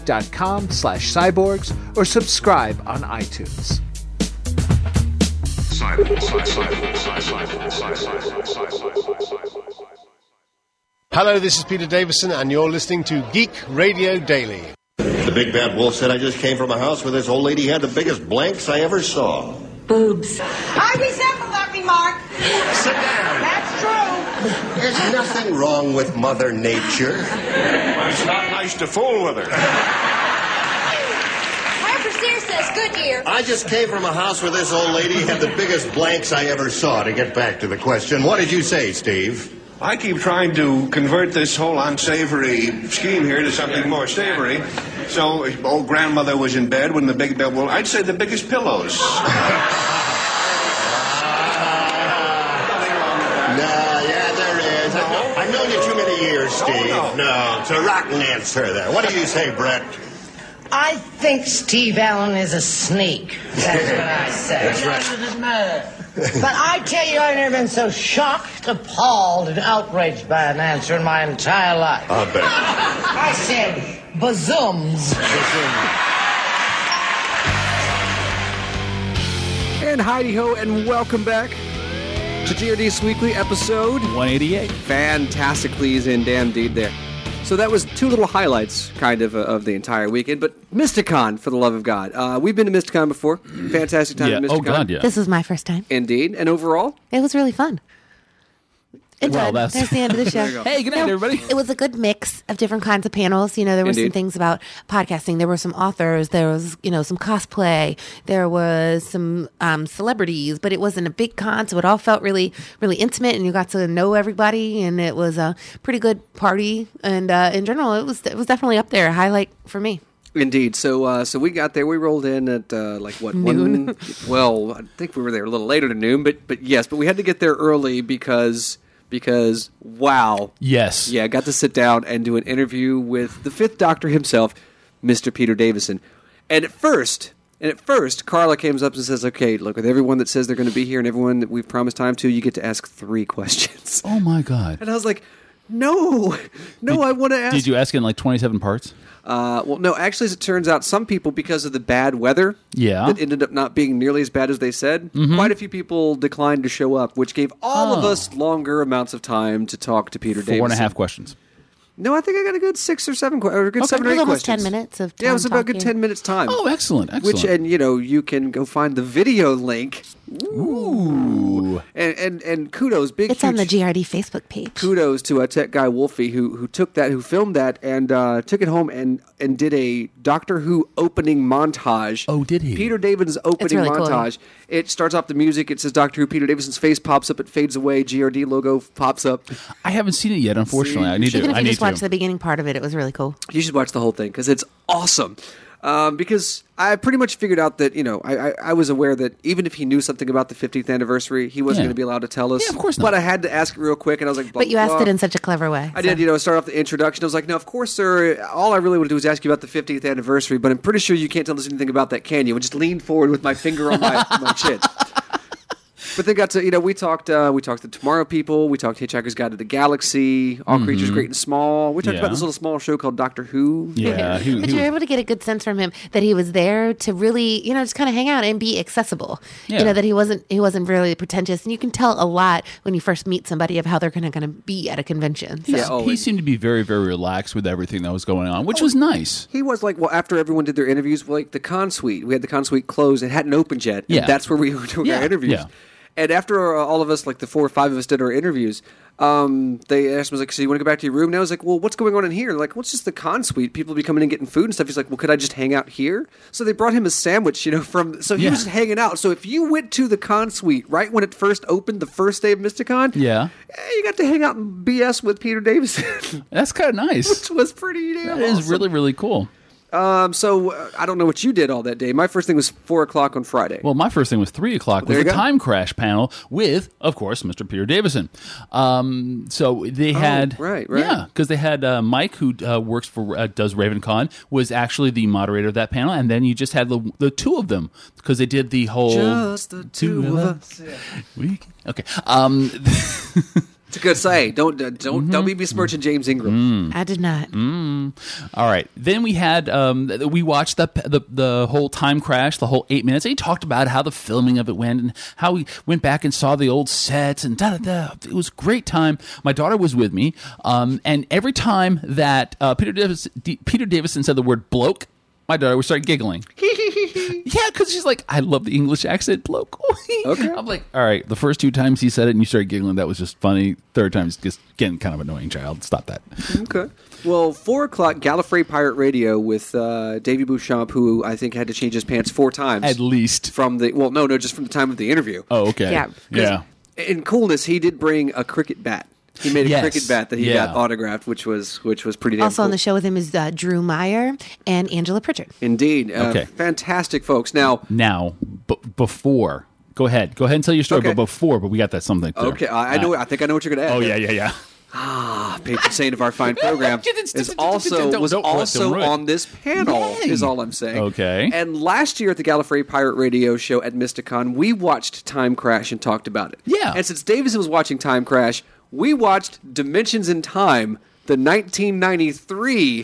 chronicriff.com/cyborgs or subscribe on iTunes. Hello, this is Peter Davison, and you're listening to Geek Radio Daily. The big bad wolf said, I just came from a house where this old lady had the biggest blanks I ever saw. Boobs. I resemble that remark. Sit down. That's true. There's nothing wrong with Mother Nature. It's not nice to fool with her. Harper Sears says Goodyear. I just came from a house where this old lady had the biggest blanks I ever saw. To get back to the question, what did you say, Steve? I keep trying to convert this whole unsavory scheme here to something more savory. So, old grandmother was in bed when the big bed, well, I'd say the biggest pillows. I've known you too many years, Steve. No, it's a rotten answer there. What do you say, Brett? I think Steve Allen is a sneak. That's what I say. That's right. But I tell you, I've never been so shocked, appalled, and outraged by an answer in my entire life. I'll bet. I said, bazooms. And heidi-ho, and welcome back to GRD's Weekly episode 188. Fantastic, please, and damn deed there. So that was two little highlights, kind of the entire weekend. But Mysticon, for the love of God. We've been to Mysticon before. Fantastic time at Mysticon. Oh, God, yeah. This was my first time. Indeed. And overall? It was really fun. Well, There's the end of the show. Hey, good night, everybody. It was a good mix of different kinds of panels. You know, there were some things about podcasting. There were some authors. There was, some cosplay. There was some celebrities, but it wasn't a big con, so it all felt really, really intimate, and you got to know everybody, and it was a pretty good party. And in general, it was definitely up there, a highlight for me. Indeed. So we got there. We rolled in at noon. Well, I think we were there a little later than noon, but yes, but we had to get there early because wow. Yes. Yeah, I got to sit down and do an interview with the Fifth Doctor himself, Mr. Peter Davison. And at first, Carla came up and says, okay, look, with everyone that says they're going to be here and everyone that we've promised time to, you get to ask 3 questions. Oh, my God. And I was like, no, I want to ask. Did you ask in 27 parts? Well, no, actually, as it turns out, some people, because of the bad weather, that ended up not being nearly as bad as they said, quite a few people declined to show up, which gave all of us longer amounts of time to talk to Peter Davison. 4.5 questions. No, I think I got a good 6 or 7, or a good 7 or 8 almost questions. 10 minutes of time. Yeah, it was about a good talking. 10 minutes time. Oh, excellent. Which, and you can go find the video link. Ooh. And kudos, It's on the GRD Facebook page. Kudos to Tech Guy Wolfie who filmed that and took it home and did a Doctor Who opening montage. Oh, did he? Peter Davison's opening really montage. Cool. It starts off the music. It says Doctor Who. Peter Davison's face pops up. It fades away. GRD logo pops up. I haven't seen it yet, unfortunately. I need to. Even if you just watch watch the beginning part of it was really cool. You should watch the whole thing because it's awesome. Because I pretty much figured out that, I was aware that even if he knew something about the 50th anniversary, he wasn't going to be allowed to tell us. Yeah, of course not. But I had to ask it real quick, and I was like, blah, but you asked blah. it in such a clever way. I did, start off the introduction. I was like, no, of course, sir. All I really want to do is ask you about the 50th anniversary, but I'm pretty sure you can't tell us anything about that, can you? And just leaned forward with my finger on my chin. But they got to, we talked to Tomorrow People, we talked Hitchhiker's Guide to the Galaxy, All Creatures Great and Small. We talked about this little small show called Doctor Who. Yeah. But you were able to get a good sense from him that he was there to really, just kind of hang out and be accessible. Yeah. That he wasn't really pretentious. And you can tell a lot when you first meet somebody of how they're going to be at a convention. So. He seemed to be very, very relaxed with everything that was going on, which was nice. He was after everyone did their interviews, the Con Suite, we had the Con Suite closed. It hadn't opened yet. And that's where we were doing our interviews. Yeah. And after all of us, the 4 or 5 of us did our interviews, they asked me, so you want to go back to your room? And I was like, well, what's going on in here? They're like, well, it's just the Con Suite. People be coming in getting food and stuff. He's like, well, could I just hang out here? So they brought him a sandwich, so he was just hanging out. So if you went to the Con Suite right when it first opened, the first day of Mysticon, you got to hang out and BS with Peter Davison. That's kind of nice. Which was pretty damn awesome. That is really, really cool. So I don't know what you did all that day. My first thing was 4 o'clock on Friday. Well, my first thing was 3 o'clock with a time crash panel with, of course, Mr. Peter Davison. So they had because they had Mike, who works for does RavenCon, was actually the moderator of that panel, and then you just had the 2 of them because they did the whole just the 2 of us. Okay. It's a good say. Don't be besmirching James Ingram. I did not. All right. Then we had we watched the whole time crash, the whole 8 minutes. And he talked about how the filming of it went and how we went back and saw the old sets and da-da-da. It was a great time. My daughter was with me, and every time that Peter Davison said the word bloke, my daughter would start giggling. Yeah, because she's like, I love the English accent, bloke. Okay. I'm like, all right, the first 2 times he said it and you started giggling, that was just funny. Third time is just getting kind of annoying, child. Stop that. Okay. Well, 4 o'clock, Gallifrey Pirate Radio with Davy Beauchamp, who I think had to change his pants 4 times. At least. From the, just from the time of the interview. Oh, okay. Yeah. In coolness, he did bring a cricket bat. He made a cricket bat that he got autographed, which was pretty damn Also cool. on the show with him is Drew Meyer and Angela Pritchard. Indeed. Okay. Fantastic folks. Now, before. Go ahead and tell your story, Okay. but we got that something there. Okay, I think I know what you're going to add. Oh, yeah. Patron saint of our fine program was also on this panel, is all I'm saying. Okay. And last year at the Gallifrey Pirate Radio show at Mysticon, we watched Time Crash and talked about it. Yeah. And since Davison was watching Time Crash, we watched Dimensions in Time, the 1993...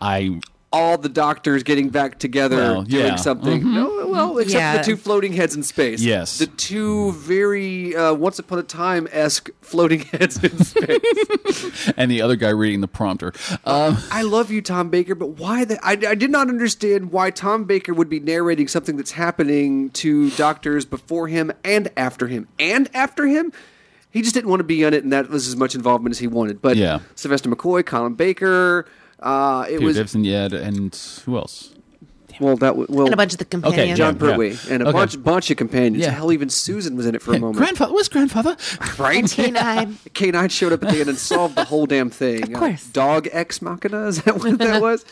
all the doctors getting back together, doing something. Mm-hmm. No, except for the 2 floating heads in space. Yes. The 2 very Once Upon a Time-esque floating heads in space. And the other guy reading the prompter. I love you, Tom Baker, but why? I did not understand why Tom Baker would be narrating something that's happening to doctors before him and after him. And after him? He just didn't want to be on it, and that was as much involvement as he wanted. But Sylvester McCoy, Colin Baker... Peter Davison, and who else? And a bunch of the companions. Okay, John Pertwee, and a bunch of companions. Yeah. Hell, even Susan was in it for a moment. Grandfather. Right? K9. K9 showed up at the end and solved the whole damn thing. Of course. Dog Ex Machina, is that what that was?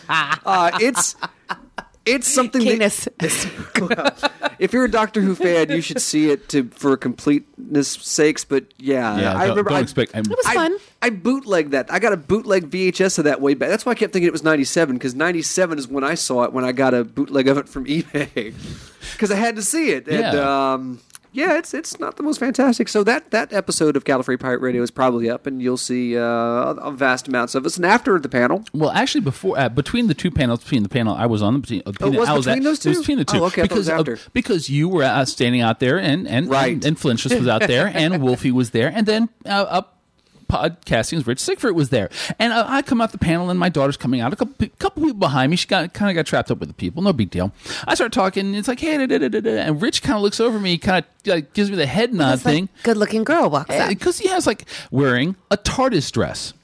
It's something if you're a Doctor Who fan, you should see it for completeness sakes. But I remember. It was fun. I bootlegged that. I got a bootleg VHS of that way back. That's why I kept thinking it was 97, because 97 is when I saw it, when I got a bootleg of it from eBay, because I had to see it. And it's not the most fantastic. So that episode of Gallifrey Pirate Radio is probably up, and you'll see vast amounts of us. And after the panel, well, actually, between the panel I was on between those two? It was between the two. Oh, okay, because after. Because you were standing out there, and Flinchus was out there, and Wolfie was there, and then up podcasting's Rich Siegfried was there, and I come out the panel, and my daughter's coming out. A couple people behind me. She kind of got trapped up with the people. No big deal. I start talking, and it's like, hey, and Rich kind of looks over me, kind of gives me the head nod thing. Good looking girl walks out because he has wearing a TARDIS dress.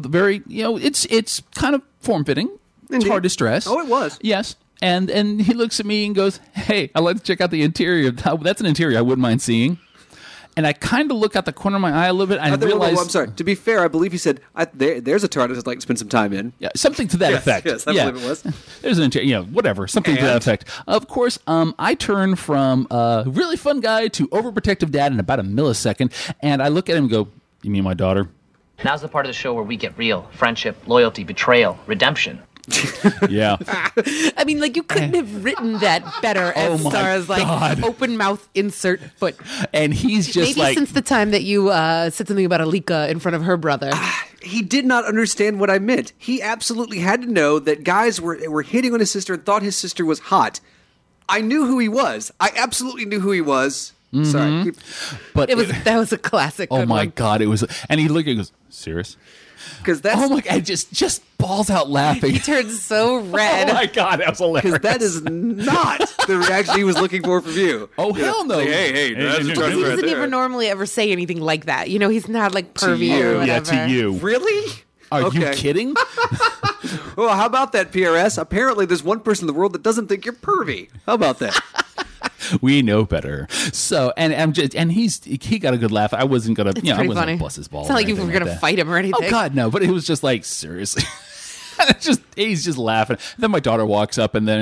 It's kind of form fitting. TARDIS dress. Oh, it was. Yes. And he looks at me and goes, hey, I'd like to check out the interior. That's an interior I wouldn't mind seeing. And I kind of look out the corner of my eye a little bit. And I realize, I'm sorry. To be fair, I believe he said, "There's a TARDIS I'd like to spend some time in." Yeah, something to that effect. Yes, I believe it was. There's an interior, whatever, something to that effect. Of course, I turn from really fun guy to overprotective dad in about a millisecond, and I look at him and go, "You mean my daughter?" Now's the part of the show where we get real: friendship, loyalty, betrayal, redemption. Yeah. I mean, you couldn't have written that better as far as open mouth insert foot. And he's just maybe since the time that you said something about Alika in front of her brother. He did not understand what I meant. He absolutely had to know that guys were hitting on his sister and thought his sister was hot. I knew who he was. I absolutely knew who he was. Mm-hmm. Sorry. But that was a classic. Oh my God. It was, and he looked and goes, serious? Because that's oh my God, just balls out laughing. He turned so red. Oh my God, that was hilarious. Because that is not the reaction he was looking for from you. Oh hell no! Hey, he doesn't even normally ever say anything like that. He's not pervy or whatever. Yeah, to you. Really? Are you kidding? Well, how about that, PRS? Apparently, there's one person in the world that doesn't think you're pervy. How about that? We know better. So, and he got a good laugh. I wasn't gonna, I wasn't gonna bust his balls. It's not like you were gonna fight him or anything. Oh God, no! But it was just seriously. He's just laughing. Then my daughter walks up, and then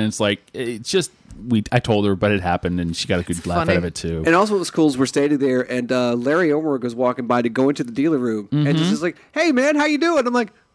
I told her, but it happened, and she got a good laugh out of it too. And also, what was cool is we're standing there, and Larry Ormorg was walking by to go into the dealer room, and just like, "Hey, man, how you doing?" I'm like,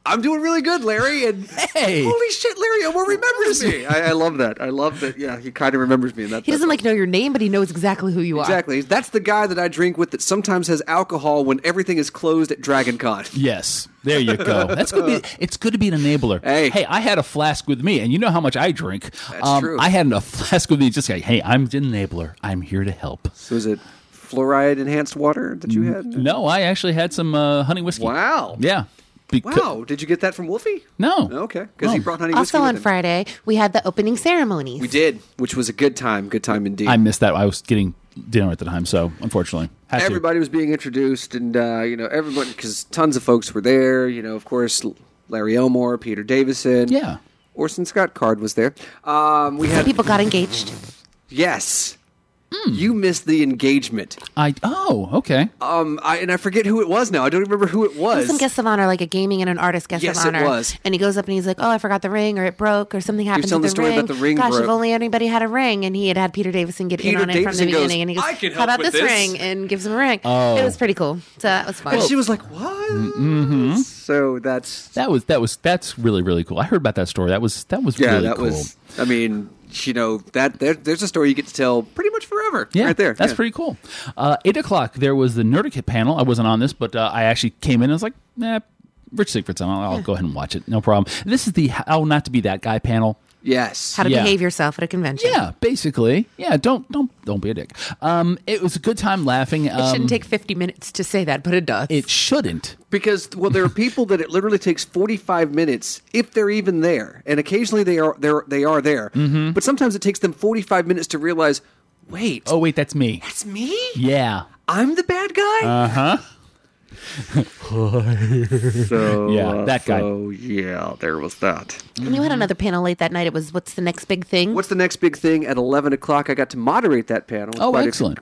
I'm doing really good, Larry. And hey, holy shit, Larry Elmore remembers me. I love that. I love that. Yeah, he kind of remembers me. And he doesn't know your name, but he knows exactly who you are. Exactly. That's the guy that I drink with that sometimes has alcohol when everything is closed at Dragon Con. Yes. There you go. That's good. It's good to be an enabler. Hey, I had a flask with me, and you know how much I drink. That's true. I had a flask with me. Just like, hey, I'm an enabler. I'm here to help. So is it fluoride enhanced water that you had? No, I actually had some honey whiskey. Wow. Yeah. Wow, did you get that from Wolfie? No. Okay, because he brought honey whiskey Also with on him. Friday, we had the opening ceremonies. We did, which was a good time indeed. I missed that. I was getting dinner at the time, so unfortunately. Everybody was being introduced, and, everybody, because tons of folks were there. Of course, Larry Elmore, Peter Davison. Yeah. Orson Scott Card was there. We had people got engaged. Yes. You missed the engagement. Okay. I forget who it was now. I don't remember who it was. Some guest of honor, like a gaming and an artist guest of honor. Yes, it was. And he goes up and he's like, "Oh, I forgot the ring, or it broke, or something happened to telling the the story ring. about the ring Gosh, broke. if only anybody had a ring." And he had Peter Davison get in on it from the beginning. And he goes, "I can how help about with this this ring?" And gives him a ring. Oh. It was pretty cool. So that was fun. And she was like, "What?" Mm-hmm. So that's really, really cool. I heard about that story. That was really cool. I mean, there's a story you get to tell pretty much forever. Yeah, right there. That's pretty cool. 8 o'clock, there was the Nerdicate panel. I wasn't on this, but I actually came in and I was like, Rich Siegfried's on. I'll go ahead and watch it. No problem. This is the How Not to Be That Guy panel. Yes. How to behave yourself at a convention. Yeah, basically. Yeah, don't be a dick. It was a good time laughing. It shouldn't take 50 minutes to say that, but it does. It shouldn't. Because, there are people that it literally takes 45 minutes, if they're even there. And occasionally they are there. Mm-hmm. But sometimes it takes them 45 minutes to realize, wait. Oh, wait, that's me. That's me? Yeah. I'm the bad guy? Uh-huh. That guy. So, yeah, there was that. And you had another panel late that night. It was, what's the next big thing? What's the next big thing? At 11 o'clock, I got to moderate that panel. Oh, excellent.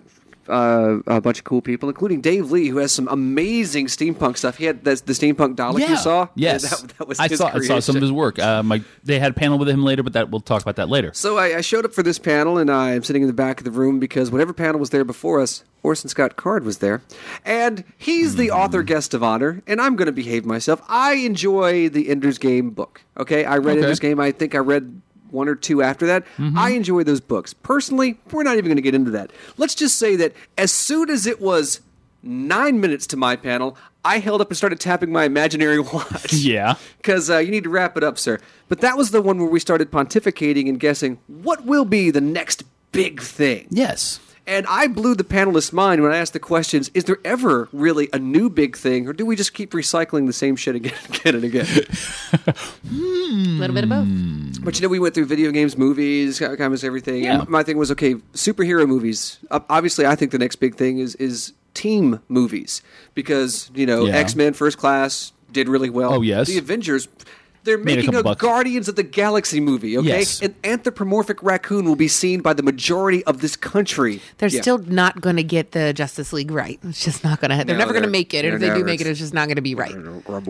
A bunch of cool people, including Dave Lee, who has some amazing steampunk stuff. He had the steampunk Dalek you saw. Yes, that was I his saw some of his work. They had a panel with him later, but we'll talk about that later. So I showed up for this panel, and I'm sitting in the back of the room because whatever panel was there before us, Orson Scott Card was there, and he's the author guest of honor, and I'm going to behave myself. I enjoy the Ender's Game book. Okay, I read Ender's Game. I think I read one or two after that. Mm-hmm. I enjoy those books. Personally, we're not even going to get into that. Let's just say that as soon as it was 9 minutes to my panel, I held up and started tapping my imaginary watch. Yeah. Because you need to wrap it up, sir. But that was the one where we started pontificating and guessing what will be the next big thing. Yes. And I blew the panelist's mind when I asked the questions, is there ever really a new big thing, or do we just keep recycling the same shit again and again? A little bit of both. But, we went through video games, movies, kind of everything. Yeah. And my thing was, okay, superhero movies. Obviously, I think the next big thing is team movies. Because, X-Men First Class did really well. Oh, yes. The Avengers... They're making a Guardians of the Galaxy movie, okay? Yes. An anthropomorphic raccoon will be seen by the majority of this country. They're still not going to get the Justice League right. It's just not going to. They're never going to make it. And if they do make it, it's just not going to be right.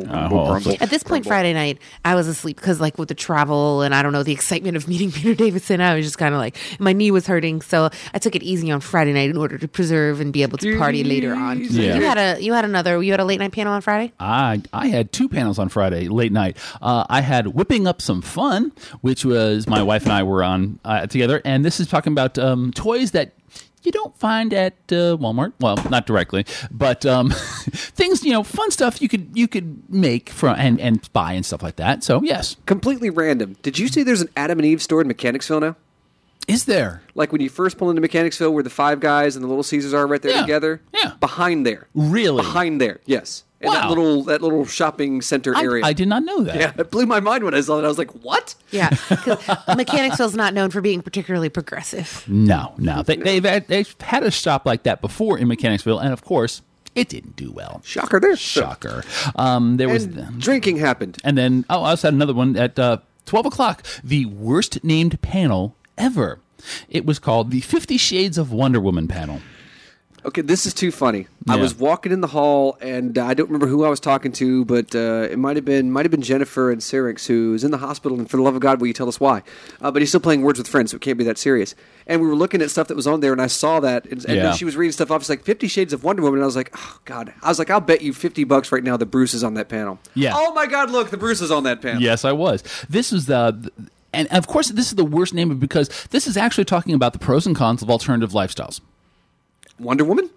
At this point, Friday night, I was asleep because, with the travel and I don't know, the excitement of meeting Peter Davison, I was just kind of my knee was hurting. So I took it easy on Friday night in order to preserve and be able to party later on. Yeah. You had a late night panel on Friday? I had 2 panels on Friday, late night. I had Whipping Up Some Fun, which was my wife and I were on together, and this is talking about toys that you don't find at Walmart. Well, not directly, but things, fun stuff you could make from and buy and stuff like that. So yes, completely random. Did you see there's an Adam and Eve store in Mechanicsville now? Is there? Like when you first pull into Mechanicsville, where the Five Guys and the Little Caesars are right there together? Yeah. Behind there. Really? Behind there, yes. In wow. that little shopping center area. I did not know that. Yeah, it blew my mind when I saw that. I was like, what? Yeah, because Mechanicsville's not known for being particularly progressive. No. They've had a shop like that before in Mechanicsville, and of course, it didn't do well. Shocker there. Shocker. There was drinking happened. And then, I also had another one at 12 o'clock, the worst named panel ever. It was called the 50 Shades of Wonder Woman panel. Okay, this is too funny. I was walking in the hall, and I don't remember who I was talking to, but it might have been Jennifer and Syrinx, who's in the hospital, and for the love of God, will you tell us why? But he's still playing Words with Friends, so it can't be that serious. And we were looking at stuff that was on there, and I saw that, and then she was reading stuff off. It's like 50 Shades of Wonder Woman, and I was like, oh, God. I was like, I'll bet you $50 right now that Bruce is on that panel. Yeah. Oh, my God, look, the Bruce is on that panel. Yes, I was. This was and of course, this is the worst name because this is actually talking about the pros and cons of alternative lifestyles. Wonder Woman?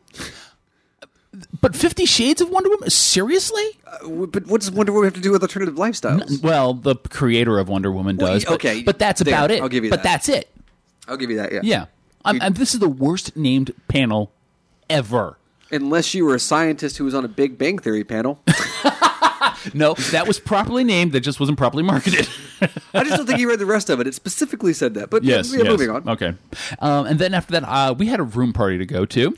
But 50 Shades of Wonder Woman? Seriously? But what does Wonder Woman have to do with alternative lifestyles? Well, the creator of Wonder Woman does. Okay. But that's about it. I'll give you that. But that's it. I'll give you that, yeah. Yeah. And this is the worst named panel ever. Unless you were a scientist who was on a Big Bang Theory panel. No, that was properly named. That just wasn't properly marketed. I just don't think you read the rest of it. It specifically said that. But yes. Moving on. Okay. And then after that, we had a room party to go to.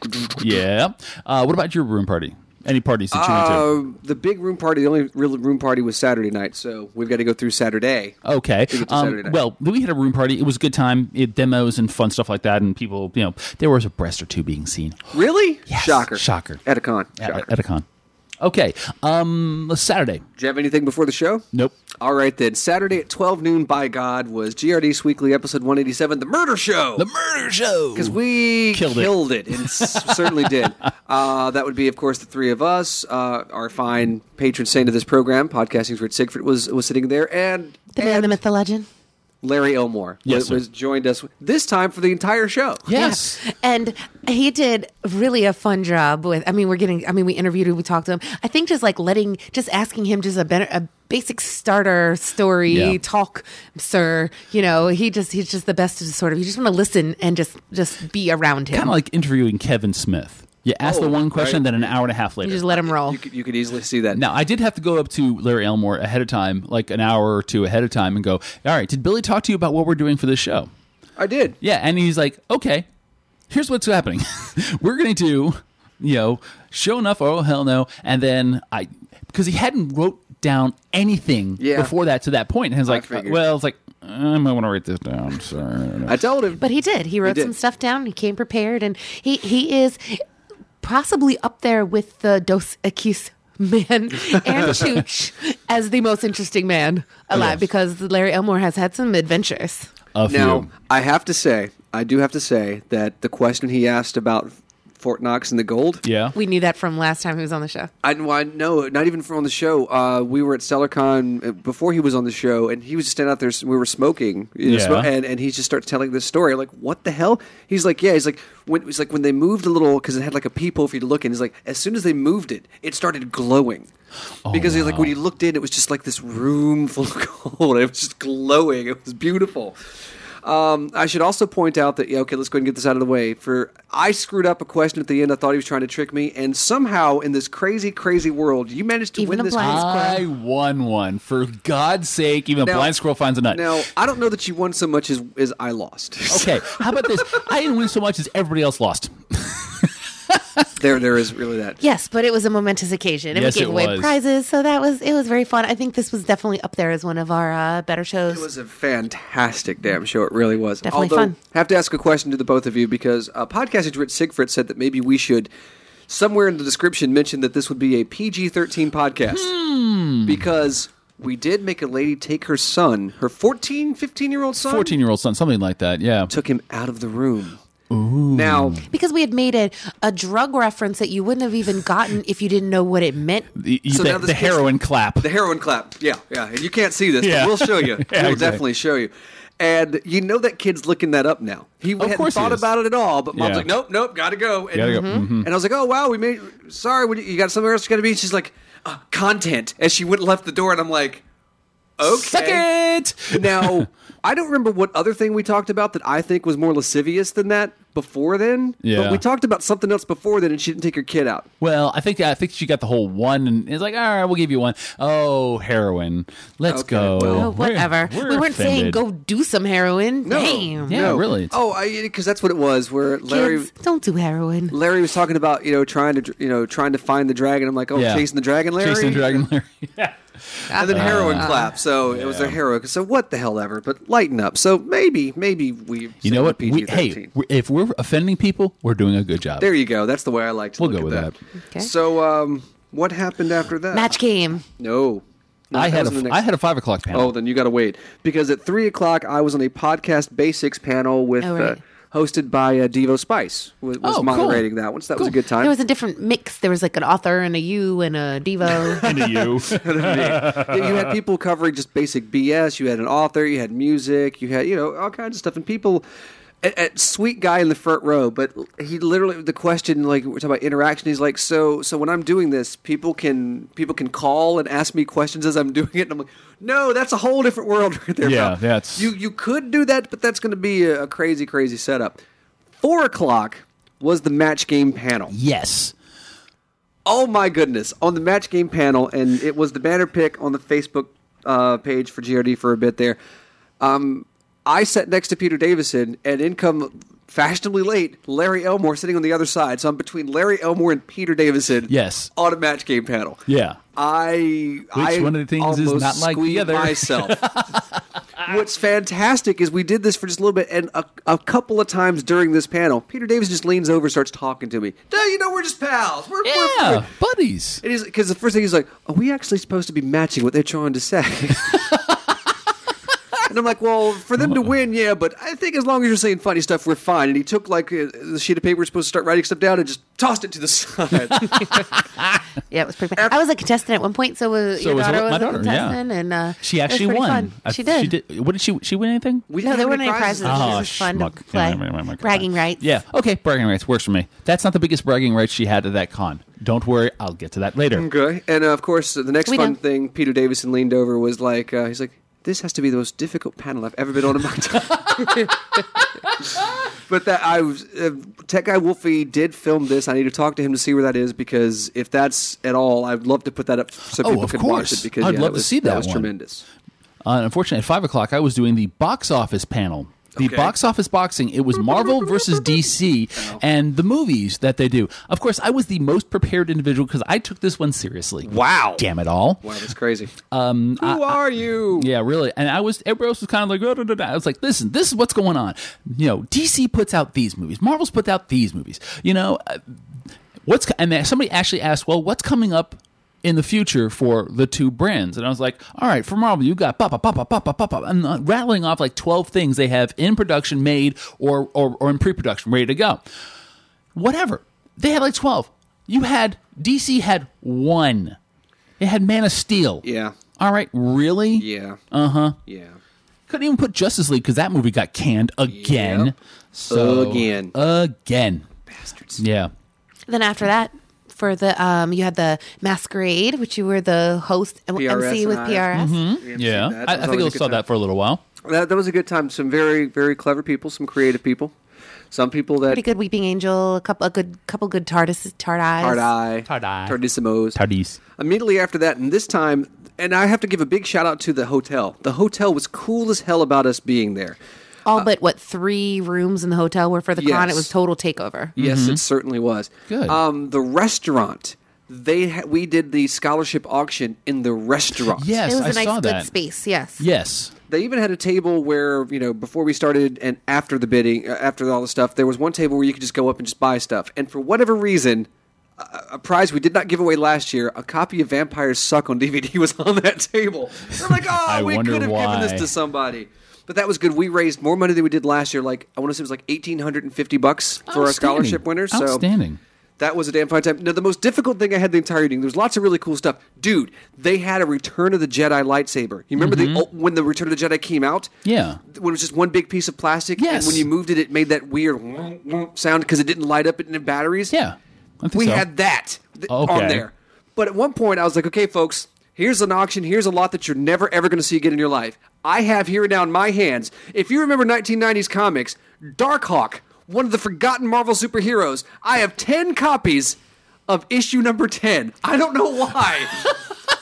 Yeah. What about your room party? Any parties that you went to? The big room party, the only real room party was Saturday night, so we've got to go through Saturday. Okay. Saturday night. Well, we had a room party. It was a good time. Demos and fun stuff like that, and people, there was a breast or two being seen. Really? Yes. Shocker. At a con. At a con. Okay. Saturday. Do you have anything before the show? Nope. All right, then. Saturday at 12 noon, by God, was GRD's Weekly episode 187, The Murder Show. The Murder Show. Because we killed it. And certainly did. That would be, of course, the three of us. Our fine patron saint of this program, Podcasting's Rich Sigfrid, was sitting there. And the man, the myth, the legend. Larry Elmore was joined us this time for the entire show. Yes. Yeah. And he did really a fun job with, we interviewed him, we talked to him. I think just asking him just a basic starter story talk, sir. He's just the best to sort of, you just want to listen and just be around him. Kind of like interviewing Kevin Smith. You ask the one question, then an hour and a half later. You just let him roll. You could easily see that. Now, I did have to go up to Larry Elmore ahead of time, like an hour or two ahead of time, and go, all right, did Billy talk to you about what we're doing for this show? I did. Yeah, and he's like, okay, here's what's happening. We're going to do, show enough, oh, hell no, and then because he hadn't wrote down anything before that to that point, and he's like, I might want to write this down, sorry. I told him. But he did. He wrote some stuff down. He came prepared, and he is possibly up there with the Dos Equis man and Chooch as the most interesting man alive because Larry Elmore has had some adventures. Now, I do have to say that the question he asked about Fort Knox and the gold. Yeah. We knew that from last time he was on the show. I know, not even from on the show. We were at StellarCon before he was on the show, and he was just standing out there. We were smoking, and he just starts telling this story. Like, what the hell? He's like, when they moved a little, because it had like a peephole for you to look in. He's like, as soon as they moved it, it started glowing. Because he's like, when you looked in, it was just like this room full of gold. It was just glowing. It was beautiful. I should also point out that, let's go ahead and get this out of the way. I screwed up a question at the end. I thought he was trying to trick me. And somehow, in this crazy, crazy world, you managed to win this. I won one. For God's sake, even a blind squirrel finds a nut. Now, I don't know that you won so much as I lost. Okay, how about this? I didn't win so much as everybody else lost. There is really that. Yes, but it was a momentous occasion, and we gave away prizes, so it was very fun. I think this was definitely up there as one of our better shows. It was a fantastic damn show. It really was. Definitely fun. I have to ask a question to the both of you because Podcasting Rich Sigfrid said that maybe we should somewhere in the description mention that this would be a PG-13 podcast because we did make a lady take her son, her 15-year-old son? 14-year-old son, something like that, yeah. Took him out of the room. Ooh. Now, because we had made a drug reference that you wouldn't have even gotten if you didn't know what it meant. The heroin clap. The heroin clap. Yeah. And you can't see this, but we'll show you. We'll definitely show you. And that kid's looking that up now. He hadn't thought about it at all, but Mom's like, nope, gotta go. And, and I was like, oh, wow, sorry, you got somewhere else you gotta be? She's like, content. As she went and left the door, and I'm like, okay. Suck it! Now, I don't remember what other thing we talked about that I think was more lascivious than that before then. Yeah. But we talked about something else before then, and she didn't take her kid out. Well, I think she got the whole one, and it's like, all right, we'll give you one. Oh, heroin. Let's go. Well, whatever. We weren't saying go do some heroin. No. Damn. Yeah, really. Oh, because that's what it was. Where Larry, kids, don't do heroin. Larry was talking about trying to find the dragon. I'm like, chasing the dragon, Larry. Chasing the dragon, Larry. Yeah. And then heroin clap. So it was their heroin. So what the hell ever. But lighten up. So maybe we. You know what? PG-13. If we're offending people, we're doing a good job. There you go. That's the way I like to We'll look go at with that. Okay. So what happened after that? Match game. No. I had a 5 o'clock panel. Oh, then you got to wait. Because at 3 o'clock, I was on a podcast basics panel with hosted by Devo Spice. Was moderating that one, so that was a good time. There was a different mix. There was like an author and a you and a Devo. And a you. You had people covering just basic BS. You had an author. You had music. You had, all kinds of stuff. And people... A sweet guy in the front row, but he literally, the question, like, we're talking about interaction, he's like, so when I'm doing this, people can call and ask me questions as I'm doing it, and I'm like, no, that's a whole different world right there. Yeah, pal. that's... You could do that, but that's going to be a crazy, crazy setup. 4 o'clock was the match game panel. Yes. Oh, my goodness. On the match game panel, and it was the banner pick on the Facebook page for GRD for a bit there. I sat next to Peter Davison, and in come fashionably late Larry Elmore sitting on the other side. So I'm between Larry Elmore and Peter Davison. Yes. On a match game panel. Yeah. Which one of the things is not like the other? Myself. What's fantastic is we did this for just a little bit, and a couple of times during this panel, Peter Davison just leans over and starts talking to me. We're just pals. We're buddies. Because the first thing he's like, are we actually supposed to be matching what they're trying to say? And I'm like, well, for them to win, yeah, but I think as long as you're saying funny stuff, we're fine. And he took like the sheet of paper we're supposed to start writing stuff down and just tossed it to the side. Yeah, it was pretty fun. I was a contestant at one point, so your daughter was a contestant, and she actually won. Fun. She did. What did she win anything? No, there weren't any prizes. It was just fun to play. Bragging rights. Yeah, okay, bragging rights works for me. That's not the biggest bragging rights she had at that con. Don't worry, I'll get to that later. Okay, and of course, the next fun thing Peter Davison leaned over was like, he's like, this has to be the most difficult panel I've ever been on in my time. But Tech Guy Wolfie did film this. I need to talk to him to see where that is, because if that's at all, I'd love to put that up so people can watch it. Because I'd love to see that. That was tremendous. Unfortunately, at 5 o'clock, I was doing the box office panel. The box office boxing, it was Marvel versus DC and the movies that they do. Of course, I was the most prepared individual because I took this one seriously. Wow. Damn it all. Wow, that's crazy. Who are you? Yeah, really. And everybody else was kind of like, oh, da, da, da. I was like, listen, this is what's going on. DC puts out these movies. Marvel's put out these movies. And somebody actually asked, well, what's coming up in the future for the two brands? And I was like, all right, for Marvel, you got and rattling off like 12 things they have in production, made or in pre-production, ready to go. Whatever. They had like 12. DC had one. It had Man of Steel. Yeah. All right, really? Yeah. Uh-huh. Yeah. Couldn't even put Justice League because that movie got canned again. Yep. So Again. Bastards. Yeah. Then after that, for the you had the Masquerade, which you were the host MC with PRS. Mm-hmm. Yeah, I think I saw that for a little while. That was a good time. Some very, very clever people, some creative people, some people that pretty good Weeping Angel, a couple good TARDIS, TARDIS. Immediately after that, and this time, and I have to give a big shout out to the hotel. The hotel was cool as hell about us being there. All but 3 rooms in the hotel were for the con. It was total takeover. Yes, it certainly was. Good. The restaurant, we did the scholarship auction in the restaurant. Yes, it was I a nice, saw good that. space. Yes. Yes. They even had a table where, before we started and after the bidding, after all the stuff, there was one table where you could just go up and just buy stuff. And for whatever reason, a prize we did not give away last year, a copy of Vampires Suck on DVD was on that table. We're like, we could have given this to somebody. But that was good. We raised more money than we did last year. Like, I want to say it was like $1,850 for our scholarship winners. So outstanding. That was a damn fine time. Now, the most difficult thing I had the entire evening, there was lots of really cool stuff. Dude, they had a Return of the Jedi lightsaber. You remember when the Return of the Jedi came out? Yeah. When it was just one big piece of plastic? Yes. And when you moved it, it made that weird sound because it didn't light up in batteries? Yeah. I think we so. had that on there. But at one point, I was like, okay, folks, here's an auction. Here's a lot that you're never, ever going to see again in your life. I have here now in my hands, if you remember 1990s comics, Darkhawk, one of the forgotten Marvel superheroes. I have 10 copies of issue number 10. I don't know why.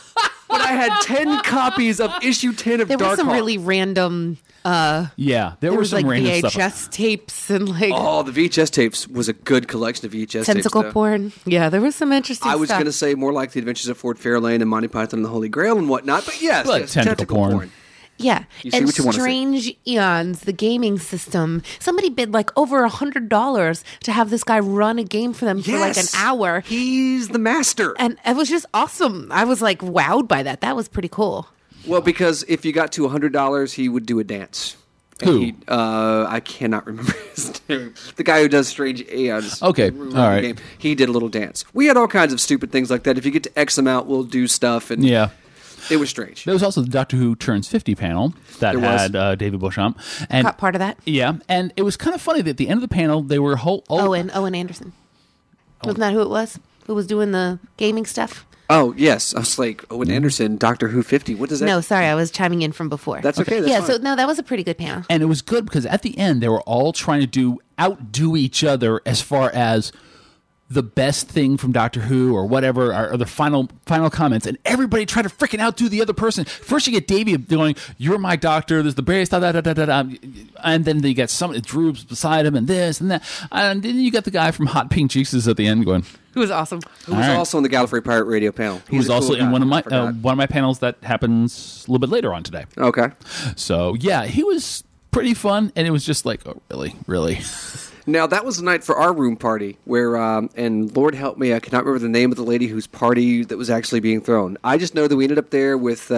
but I had 10 copies of issue 10 of There Dark were some Hawk. really random. There were was some like random VHS stuff. tapes and like Oh, the VHS tapes was a good collection of VHS tentacle tapes. porn. Yeah, there was some interesting. I was stuff. going to say more like the Adventures of Ford Fairlane and Monty Python and the Holy Grail and whatnot, but yes, Like yes, tentacle porn. Yeah, You see and what you wanna see. Strange Eons, the gaming system. Somebody bid like over $100 to have this guy run a game for them for like an Yes. hour. He's the master. And it was just awesome. I was like wowed by that. That was pretty cool. Well, because if you got to $100, he would do a dance. And Who? I cannot remember his name. The guy who does Strange Eons. Okay, Running all the right. game. He did a little dance. We had all kinds of stupid things like that. If you get to X amount, we'll do stuff. And Yeah. it was strange. There was also the Doctor Who Turns 50 panel that There was. had David Beauchamp. And, Caught part of that. Yeah, and it was kind of funny that at the end of the panel, they were Owen Anderson. Wasn't that who it was? Who was doing the gaming stuff? Oh, yes. I was like, Owen Anderson, Doctor Who 50. What does that No, sorry, I was chiming in from before. That's okay. That's yeah, fine. so no, that was a pretty good panel. And it was good because at the end, they were all trying to outdo each other as far as the best thing from Doctor Who or whatever, or the final comments, and everybody tried to freaking outdo the other person. First, you get Davey going, "You're my doctor." There's the bravest, and then you get some Droops beside him, and this and that, and then you got the guy from Hot Pink Cheeks at the end going, Who was awesome. Who was also on the Gallifrey Pirate Radio panel. He was He's a also cool in guy. one of I forgot. my panels that happens a little bit later on today. Okay. So yeah, he was pretty fun, and it was just like, oh, really. Now, that was the night for our room party where, and Lord help me, I cannot remember the name of the lady whose party that was actually being thrown. I just know that we ended up there with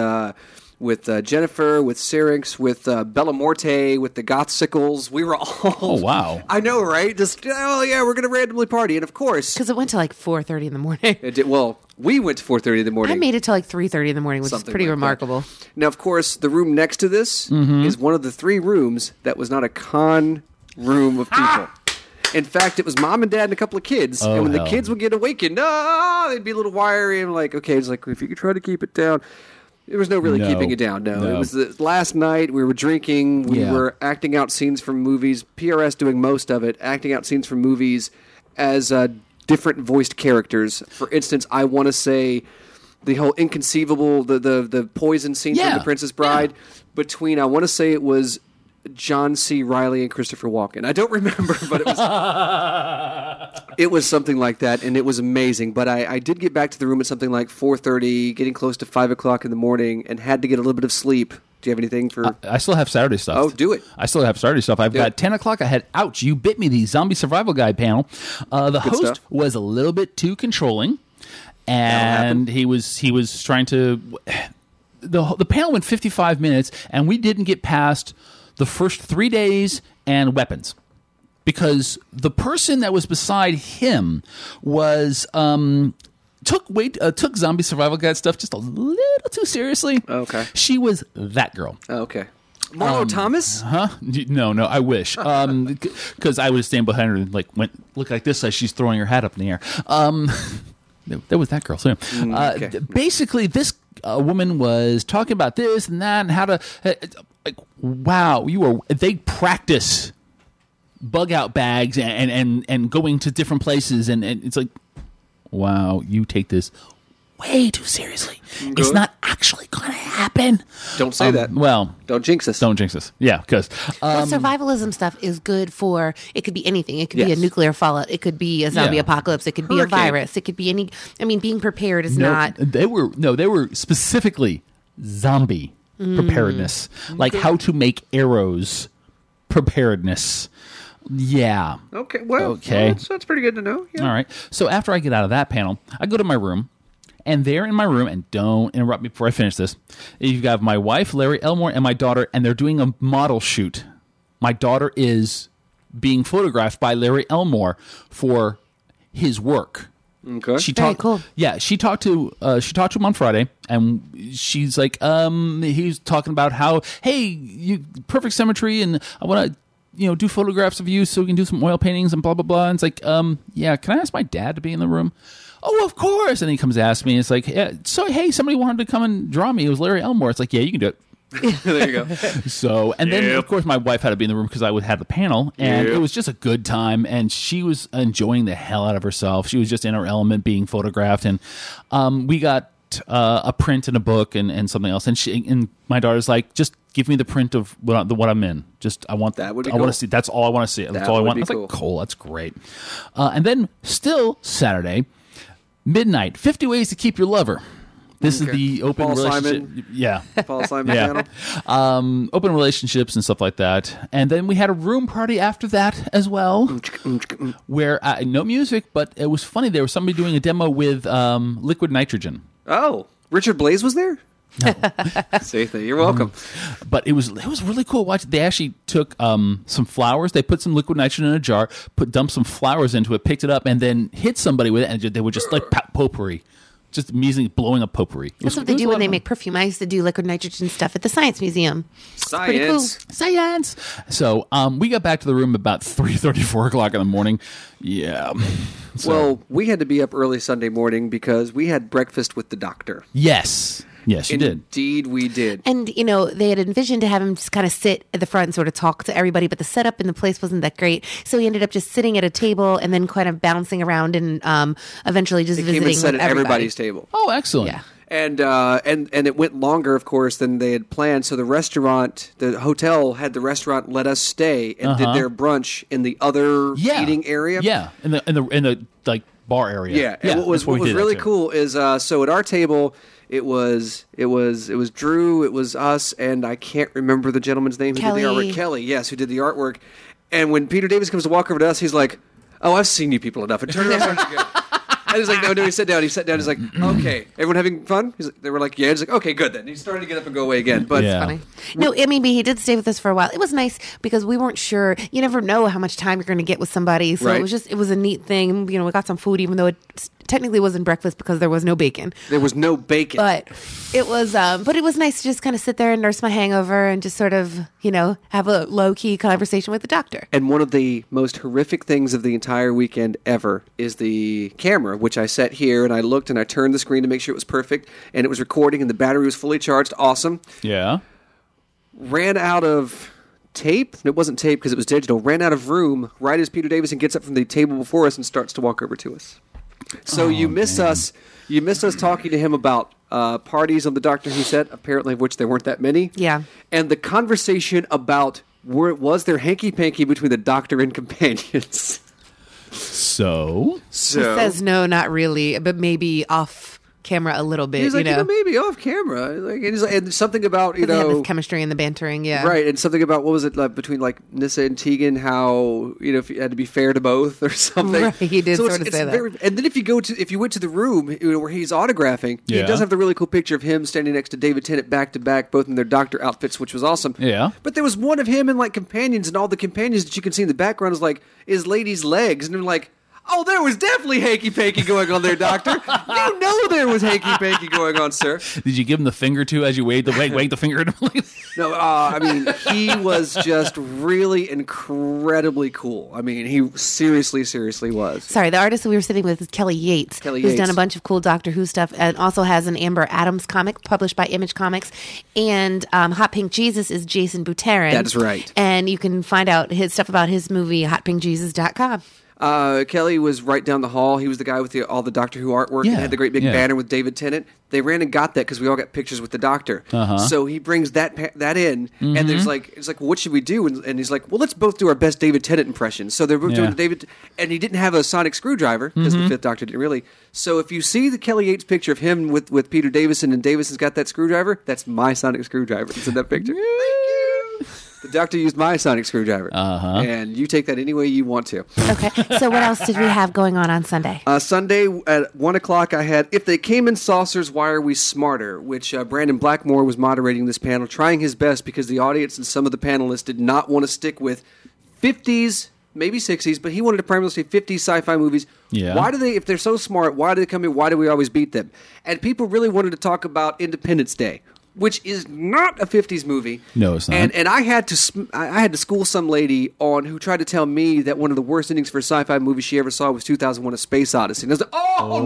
Jennifer, with Syrinx, with Bella Morte, with the Gothsicles. We were all... Oh, wow. I know, right? Just, oh, yeah, we're going to randomly party. And of course... Because it went to like 4:30 in the morning. It did, well, we went to 4:30 in the morning. I made it to like 3:30 in the morning, which Something is pretty like that. remarkable. Now, of course, the room next to this is one of the 3 rooms that was not a con room of people. In fact, it was mom and dad and a couple of kids. Oh, and when hell. the kids would get awakened, they'd be a little wiry. And like, okay, it's like, if you could try to keep it down. There was no really No. keeping it down, no. No. It was the last night, we were drinking, we Yeah. were acting out scenes from movies, PRS doing most of it, acting out scenes from movies as different voiced characters. For instance, I want to say the whole inconceivable, the poison scene Yeah. from The Princess Bride, between, I want to say it was John C. Reilly and Christopher Walken. I don't remember, but it was something like that, and it was amazing. But I did get back to the room at something like 4:30, getting close to 5 o'clock in the morning, and had to get a little bit of sleep. Do you have anything for... I still have Saturday stuff. Oh, do it. I still have Saturday stuff. I've got 10 o'clock. I had Ouch, You Bit Me, the Zombie Survival Guide panel. The host stuff. was a little bit too controlling, and he was trying to... The panel went 55 minutes, and we didn't get past the first 3 days and weapons. Because the person that was beside him was... took Zombie Survival Guide stuff just a little too seriously. Okay. She was that girl. Okay. Marlo Thomas? Huh? No, I wish. Because I would stand behind her and look like this as she's throwing her hat up in the air. That was that girl. So, okay. Basically, this woman was talking about this and that and how to... wow, they practice bug out bags and going to different places, and it's like, wow, you take this way too seriously. It's not actually going to happen. Don't say that. Well, don't jinx us. Don't jinx us. Yeah, because Well, survivalism stuff is good for, it could be anything. It could be a Yes. nuclear fallout. It could be a zombie Yeah. apocalypse. It could be a Hurricane. virus. It could be any, I mean, being prepared is not. They were specifically zombie preparedness, like how to make arrows preparedness. Yeah. Okay, well, Okay. that's pretty good to know. Yeah. All right. So after I get out of that panel, I go to my room, and there in my room, and don't interrupt me before I finish this, you've got my wife, Larry Elmore, and my daughter, and they're doing a model shoot. My daughter is being photographed by Larry Elmore for his work. Okay. She Very talked. cool. Yeah, she talked to him on Friday, and she's like, he's talking about how, hey, you perfect symmetry, and I want to, do photographs of you so we can do some oil paintings and blah blah blah. And it's like, yeah, can I ask my dad to be in the room? Oh, of course. And he comes to ask me. It's like, yeah, so hey, somebody wanted to come and draw me. It was Larry Elmore. It's like, yeah, you can do it. There you go. So, and then of course my wife had to be in the room because I would have the panel, and Yep. it was just a good time, and she was enjoying the hell out of herself. She was just in her element being photographed, and we got a print and a book and something else. And my daughter's like, just give me the print of what I'm in. Just I want that. I want to see. That's all I want to see. That's all I want. I was like, cool. That's great. And then still Saturday, midnight. 50 Ways to Keep Your Lover. This is the open Paul relationship. Simon. Yeah. Paul Simon channel. Open relationships and stuff like that. And then we had a room party after that as well, where no music, but it was funny. There was somebody doing a demo with liquid nitrogen. Oh, Richard Blaze was there? No. See, you're welcome. But it was really cool. Watch. They actually took some flowers. They put some liquid nitrogen in a jar, dumped some flowers into it, picked it up, and then hit somebody with it, and they were just like potpourri. Just amusing, blowing up potpourri. That's what they do when they make perfume. I used to do liquid nitrogen stuff at the Science Museum. Science. Pretty cool. Science. So we got back to the room about 3:30, 4 o'clock in the morning. Yeah. Well, we had to be up early Sunday morning because we had breakfast with the doctor. Yes. Yes, you did. Indeed, we did. And, they had envisioned to have him just kind of sit at the front and sort of talk to everybody, but the setup in the place wasn't that great. So he ended up just sitting at a table and then kind of bouncing around and eventually just visiting came and sat with at everybody. everybody's table. Oh, excellent. Yeah. And it went longer, of course, than they had planned. So the hotel had the restaurant let us stay and did their brunch in the other eating area. Yeah, in the like bar area. Yeah. And what was really cool is so at our table. It was Drew, it was us, and I can't remember the gentleman's name who did the artwork. Kelly, yes, who did the artwork. And when Peter Davis comes to walk over to us, he's like, "Oh, I've seen you people enough." And turned around and started to go. And he's like, no, he sat down. He sat down. He's like, okay, everyone having fun? They were like, yeah. He's like, okay, good then. He started to get up and go away again. But It's funny. No, I mean, he did stay with us for a while. It was nice because we weren't sure. You never know how much time you're going to get with somebody. So Right. it was a neat thing. We got some food, even though it technically wasn't breakfast because there was no bacon. There was no bacon. But it was nice to just kind of sit there and nurse my hangover and just sort of, have a low key conversation with the doctor. And one of the most horrific things of the entire weekend ever is the camera, which I set here and I looked and I turned the screen to make sure it was perfect and it was recording and the battery was fully charged. Awesome. Yeah. Ran out of tape. It wasn't tape because it was digital. Ran out of room right as Peter Davison gets up from the table before us and starts to walk over to us. So you miss us. You missed us talking to him about parties on the Doctor Who set, apparently of which there weren't that many. Yeah. And the conversation about was there hanky-panky between the Doctor and companions. So? He says no, not really, but maybe off camera a little bit. He's like, maybe off camera. And something about, They have this chemistry and the bantering, yeah. Right, and something about, what was it, between Nyssa and Tegan, how, if you had to be fair to both or something. Right, he did sort of say that. And then if you went to the room where he's autographing, he does have the really cool picture of him standing next to David Tennant back to back, both in their Doctor outfits, which was awesome. Yeah. But there was one of him and companions, and all the companions that you can see in the background is ladies' legs, and I'm like, oh, there was definitely hanky-panky going on there, Doctor. You know there was hanky-panky going on, sir. Did you give him the finger too as you waved the finger at him? No, I mean, he was just really incredibly cool. I mean, he seriously was. Sorry, the artist that we were sitting with is Kelly Yates, who's done a bunch of cool Doctor Who stuff and also has an Amber Adams comic published by Image Comics. And Hot Pink Jesus is Jason Buterin. That's right. And you can find out his stuff about his movie, hotpinkjesus.com. Kelly was right down the hall. He was the guy with all the Doctor Who artwork and had the great big banner with David Tennant. They ran and got that because we all got pictures with the Doctor. So he brings that in, and there's it's like, well, what should we do? And he's like, well, let's both do our best David Tennant impression. So they're both doing David, and he didn't have a sonic screwdriver because the Fifth Doctor didn't really. So if you see the Kelly Yates picture of him with Peter Davison and Davison's got that screwdriver, that's my sonic screwdriver. It's in that picture. Thank you. The Doctor used my sonic screwdriver. And you take that any way you want to. Okay. So what else did we have going on Sunday? Sunday at 1 o'clock I had If They Came in Saucers, Why Are We Smarter? Which Brandon Blackmore was moderating this panel, trying his best because the audience and some of the panelists did not want to stick with 50s, maybe 60s, but he wanted to primarily say 50s sci-fi movies. Yeah. Why do they, if they're so smart, why do they come in? Why do we always beat them? And people really wanted to talk about Independence Day. which is not a 50s movie. No, it's not. And I had to school some lady on who tried to tell me that one of the worst endings for a sci-fi movie she ever saw was 2001: A Space Odyssey. And I was like,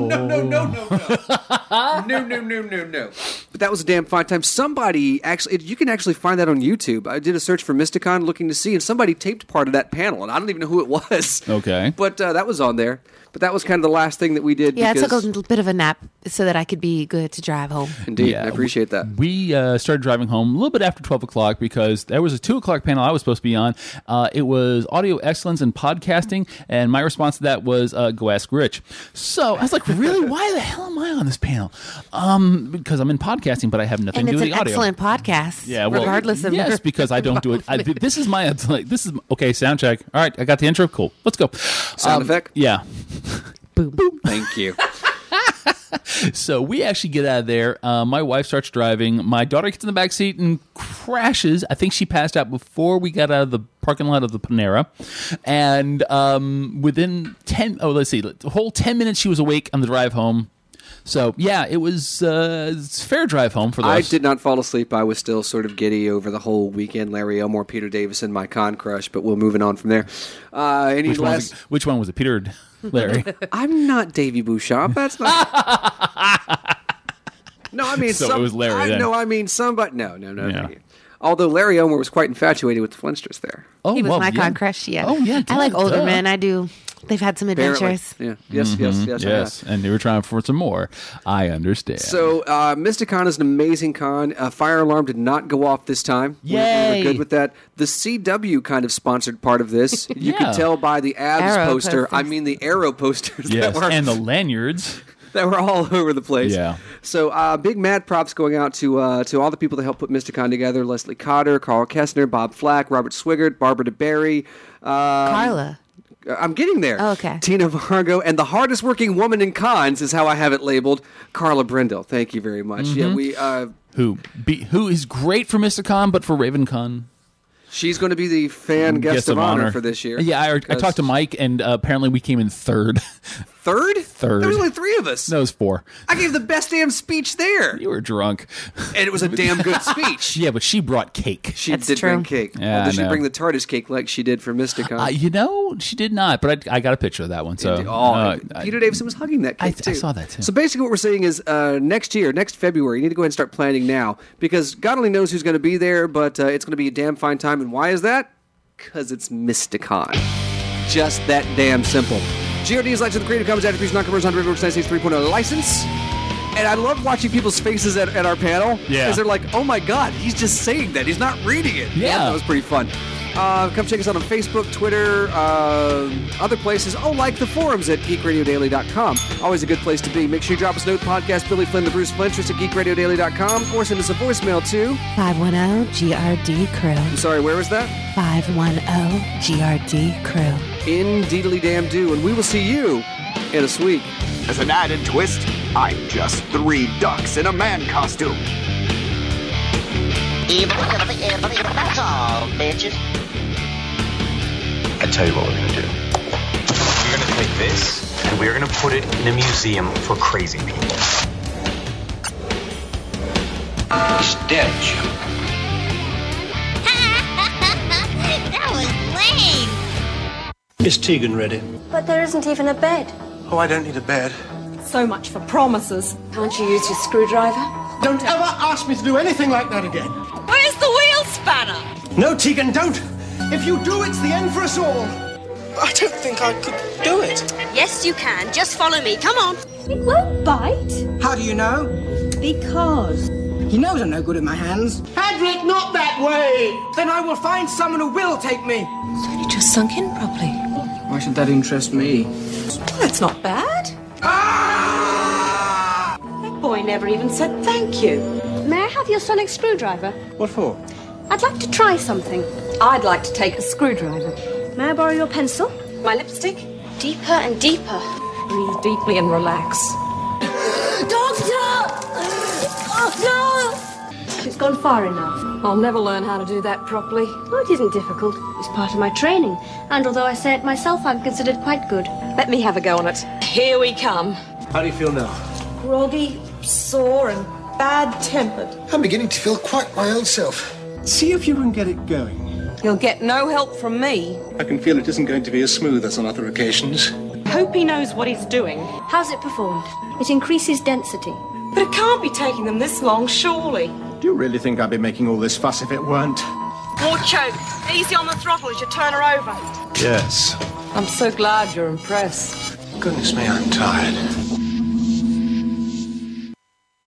no. But that was a damn fine time. Somebody you can actually find that on YouTube. I did a search for Mysticon looking to see, and somebody taped part of that panel, and I don't even know who it was. Okay. But that was on there. But that was kind of the last thing that we did. Yeah, because I took a little bit of a nap so that I could be good to drive home. Indeed, Yeah, I appreciate that. We started driving home a little bit after 12 o'clock because there was a 2 o'clock panel I was supposed to be on. It was audio excellence and podcasting, and my response to that was go ask Rich. So I was like, really? Why the hell am I on this panel? Because I'm in podcasting, but I have nothing And to do it's with an the audio. excellent podcast, Yeah, well, regardless of yes, because I don't do it. This is okay. Sound check. All right, I got the intro. Cool. Let's go. Sound effect. Yeah. Boom. Thank you. So we actually get out of there. My wife starts driving. My daughter gets in the back seat and crashes. I think she passed out before we got out of the parking lot of the Panera. And within the whole 10 minutes she was awake on the drive home. So, yeah, it was a fair drive home for those. I did not fall asleep. I was still sort of giddy over the whole weekend. Larry Elmore, Peter Davison, my con crush, but we're moving on from there. Which one was it, Peter or Larry? I'm not Davy Bouchard. That's not... No, I mean... So it was Larry then. No, I mean somebody... No. Yeah. Although Larry Elmore was quite infatuated with the Flintsters there. He was my con crush, yeah. Oh, yeah. I like older men. I do. They've had some adventures. Apparently. Yeah. Yes. And they were trying for some more. I understand. So, Mysticon is an amazing con. Fire alarm did not go off this time. Yay! We were good with that. The CW kind of sponsored part of this. You could tell by the abs Arrow poster. posters. I mean the arrow posters. Yes, that were, and the lanyards. that were all over the place. Yeah. So big mad props going out to all the people that helped put Mysticon together. Leslie Cotter, Carl Kessner, Bob Flack, Robert Swigert, Barbara DeBerry. Carla. I'm getting there. Oh, okay. Tina Vargo, and the hardest working woman in cons is how I have it labeled, Carla Brindle. Thank you very much. Mm-hmm. Yeah, we who is great for Mysticon, but for RavenCon. She's going to be the fan guest of honor for this year. Yeah, I talked to Mike, and apparently we came in third. Third? Third. There was only 3 of us. No, it was 4. I gave the best damn speech there. You were drunk. And it was a damn good speech. Yeah, but she brought cake. She did bring cake. Yeah, did she bring the TARDIS cake like she did for Mysticon? She did not, but I got a picture of that one. So Peter Davison was hugging that cake, too. I saw that, too. So basically what we're saying is next February, you need to go ahead and start planning now, because God only knows who's going to be there, but it's going to be a damn fine time. And why is that? Because it's Mysticon. Just that damn simple. GRD is licensed with Creative Commons Attribution Non-Commercial Under Riverworks 3.0 license. And I love watching people's faces at our panel. Yeah. Because they're like, oh my God, he's just saying that. He's not reading it. Yeah. That was pretty fun. Come check us out on Facebook, Twitter, other places. Oh, like the forums at geekradiodaily.com. Always a good place to be. Make sure you drop us a note, podcast Billy Flynn, the Bruce Flintress at geekradiodaily.com, or send us a voicemail to 510-GRD-CREW. I'm sorry, where was that? 510-GRD-CREW. Indeedly damn do, and we will see you in a week. As an added twist, I'm just 3 ducks in a man costume. That's all, bitches. I tell you what we're gonna do. We're gonna take this and we're gonna put it in a museum for crazy people. He's dead, Jim. That was lame. Is Tegan ready? But there isn't even a bed. Oh, I don't need a bed. So much for promises. Can't you use your screwdriver? Don't ever ask me to do anything like that again. Where's the wheel spanner? No, Tegan, don't. If you do, it's the end for us all. I don't think I could do it. Yes, you can. Just follow me. Come on. It won't bite. How do you know? Because. He knows I'm no good at my hands. Hadrick, not that way! Then I will find someone who will take me. It's only just sunk in properly. Why should that interest me? Well, that's not bad. That boy never even said thank you. May I have your sonic screwdriver? What for? I'd like to try something. I'd like to take a screwdriver. May I borrow your pencil? My lipstick? Deeper and deeper. Breathe deeply and relax. Doctor! Oh, no! She's gone far enough. I'll never learn how to do that properly. Oh, it isn't difficult. It's part of my training. And although I say it myself, I'm considered quite good. Let me have a go on it. Here we come. How do you feel now? Groggy, sore, and bad-tempered. I'm beginning to feel quite my old self. See if you can get it going. You'll get no help from me. I can feel it isn't going to be as smooth as on other occasions. Hope he knows what he's doing. How's it performed? It increases density. But it can't be taking them this long, surely. Do you really think I'd be making all this fuss if it weren't? More choke. Easy on the throttle as you turn her over. Yes. I'm so glad you're impressed. Goodness me, I'm tired.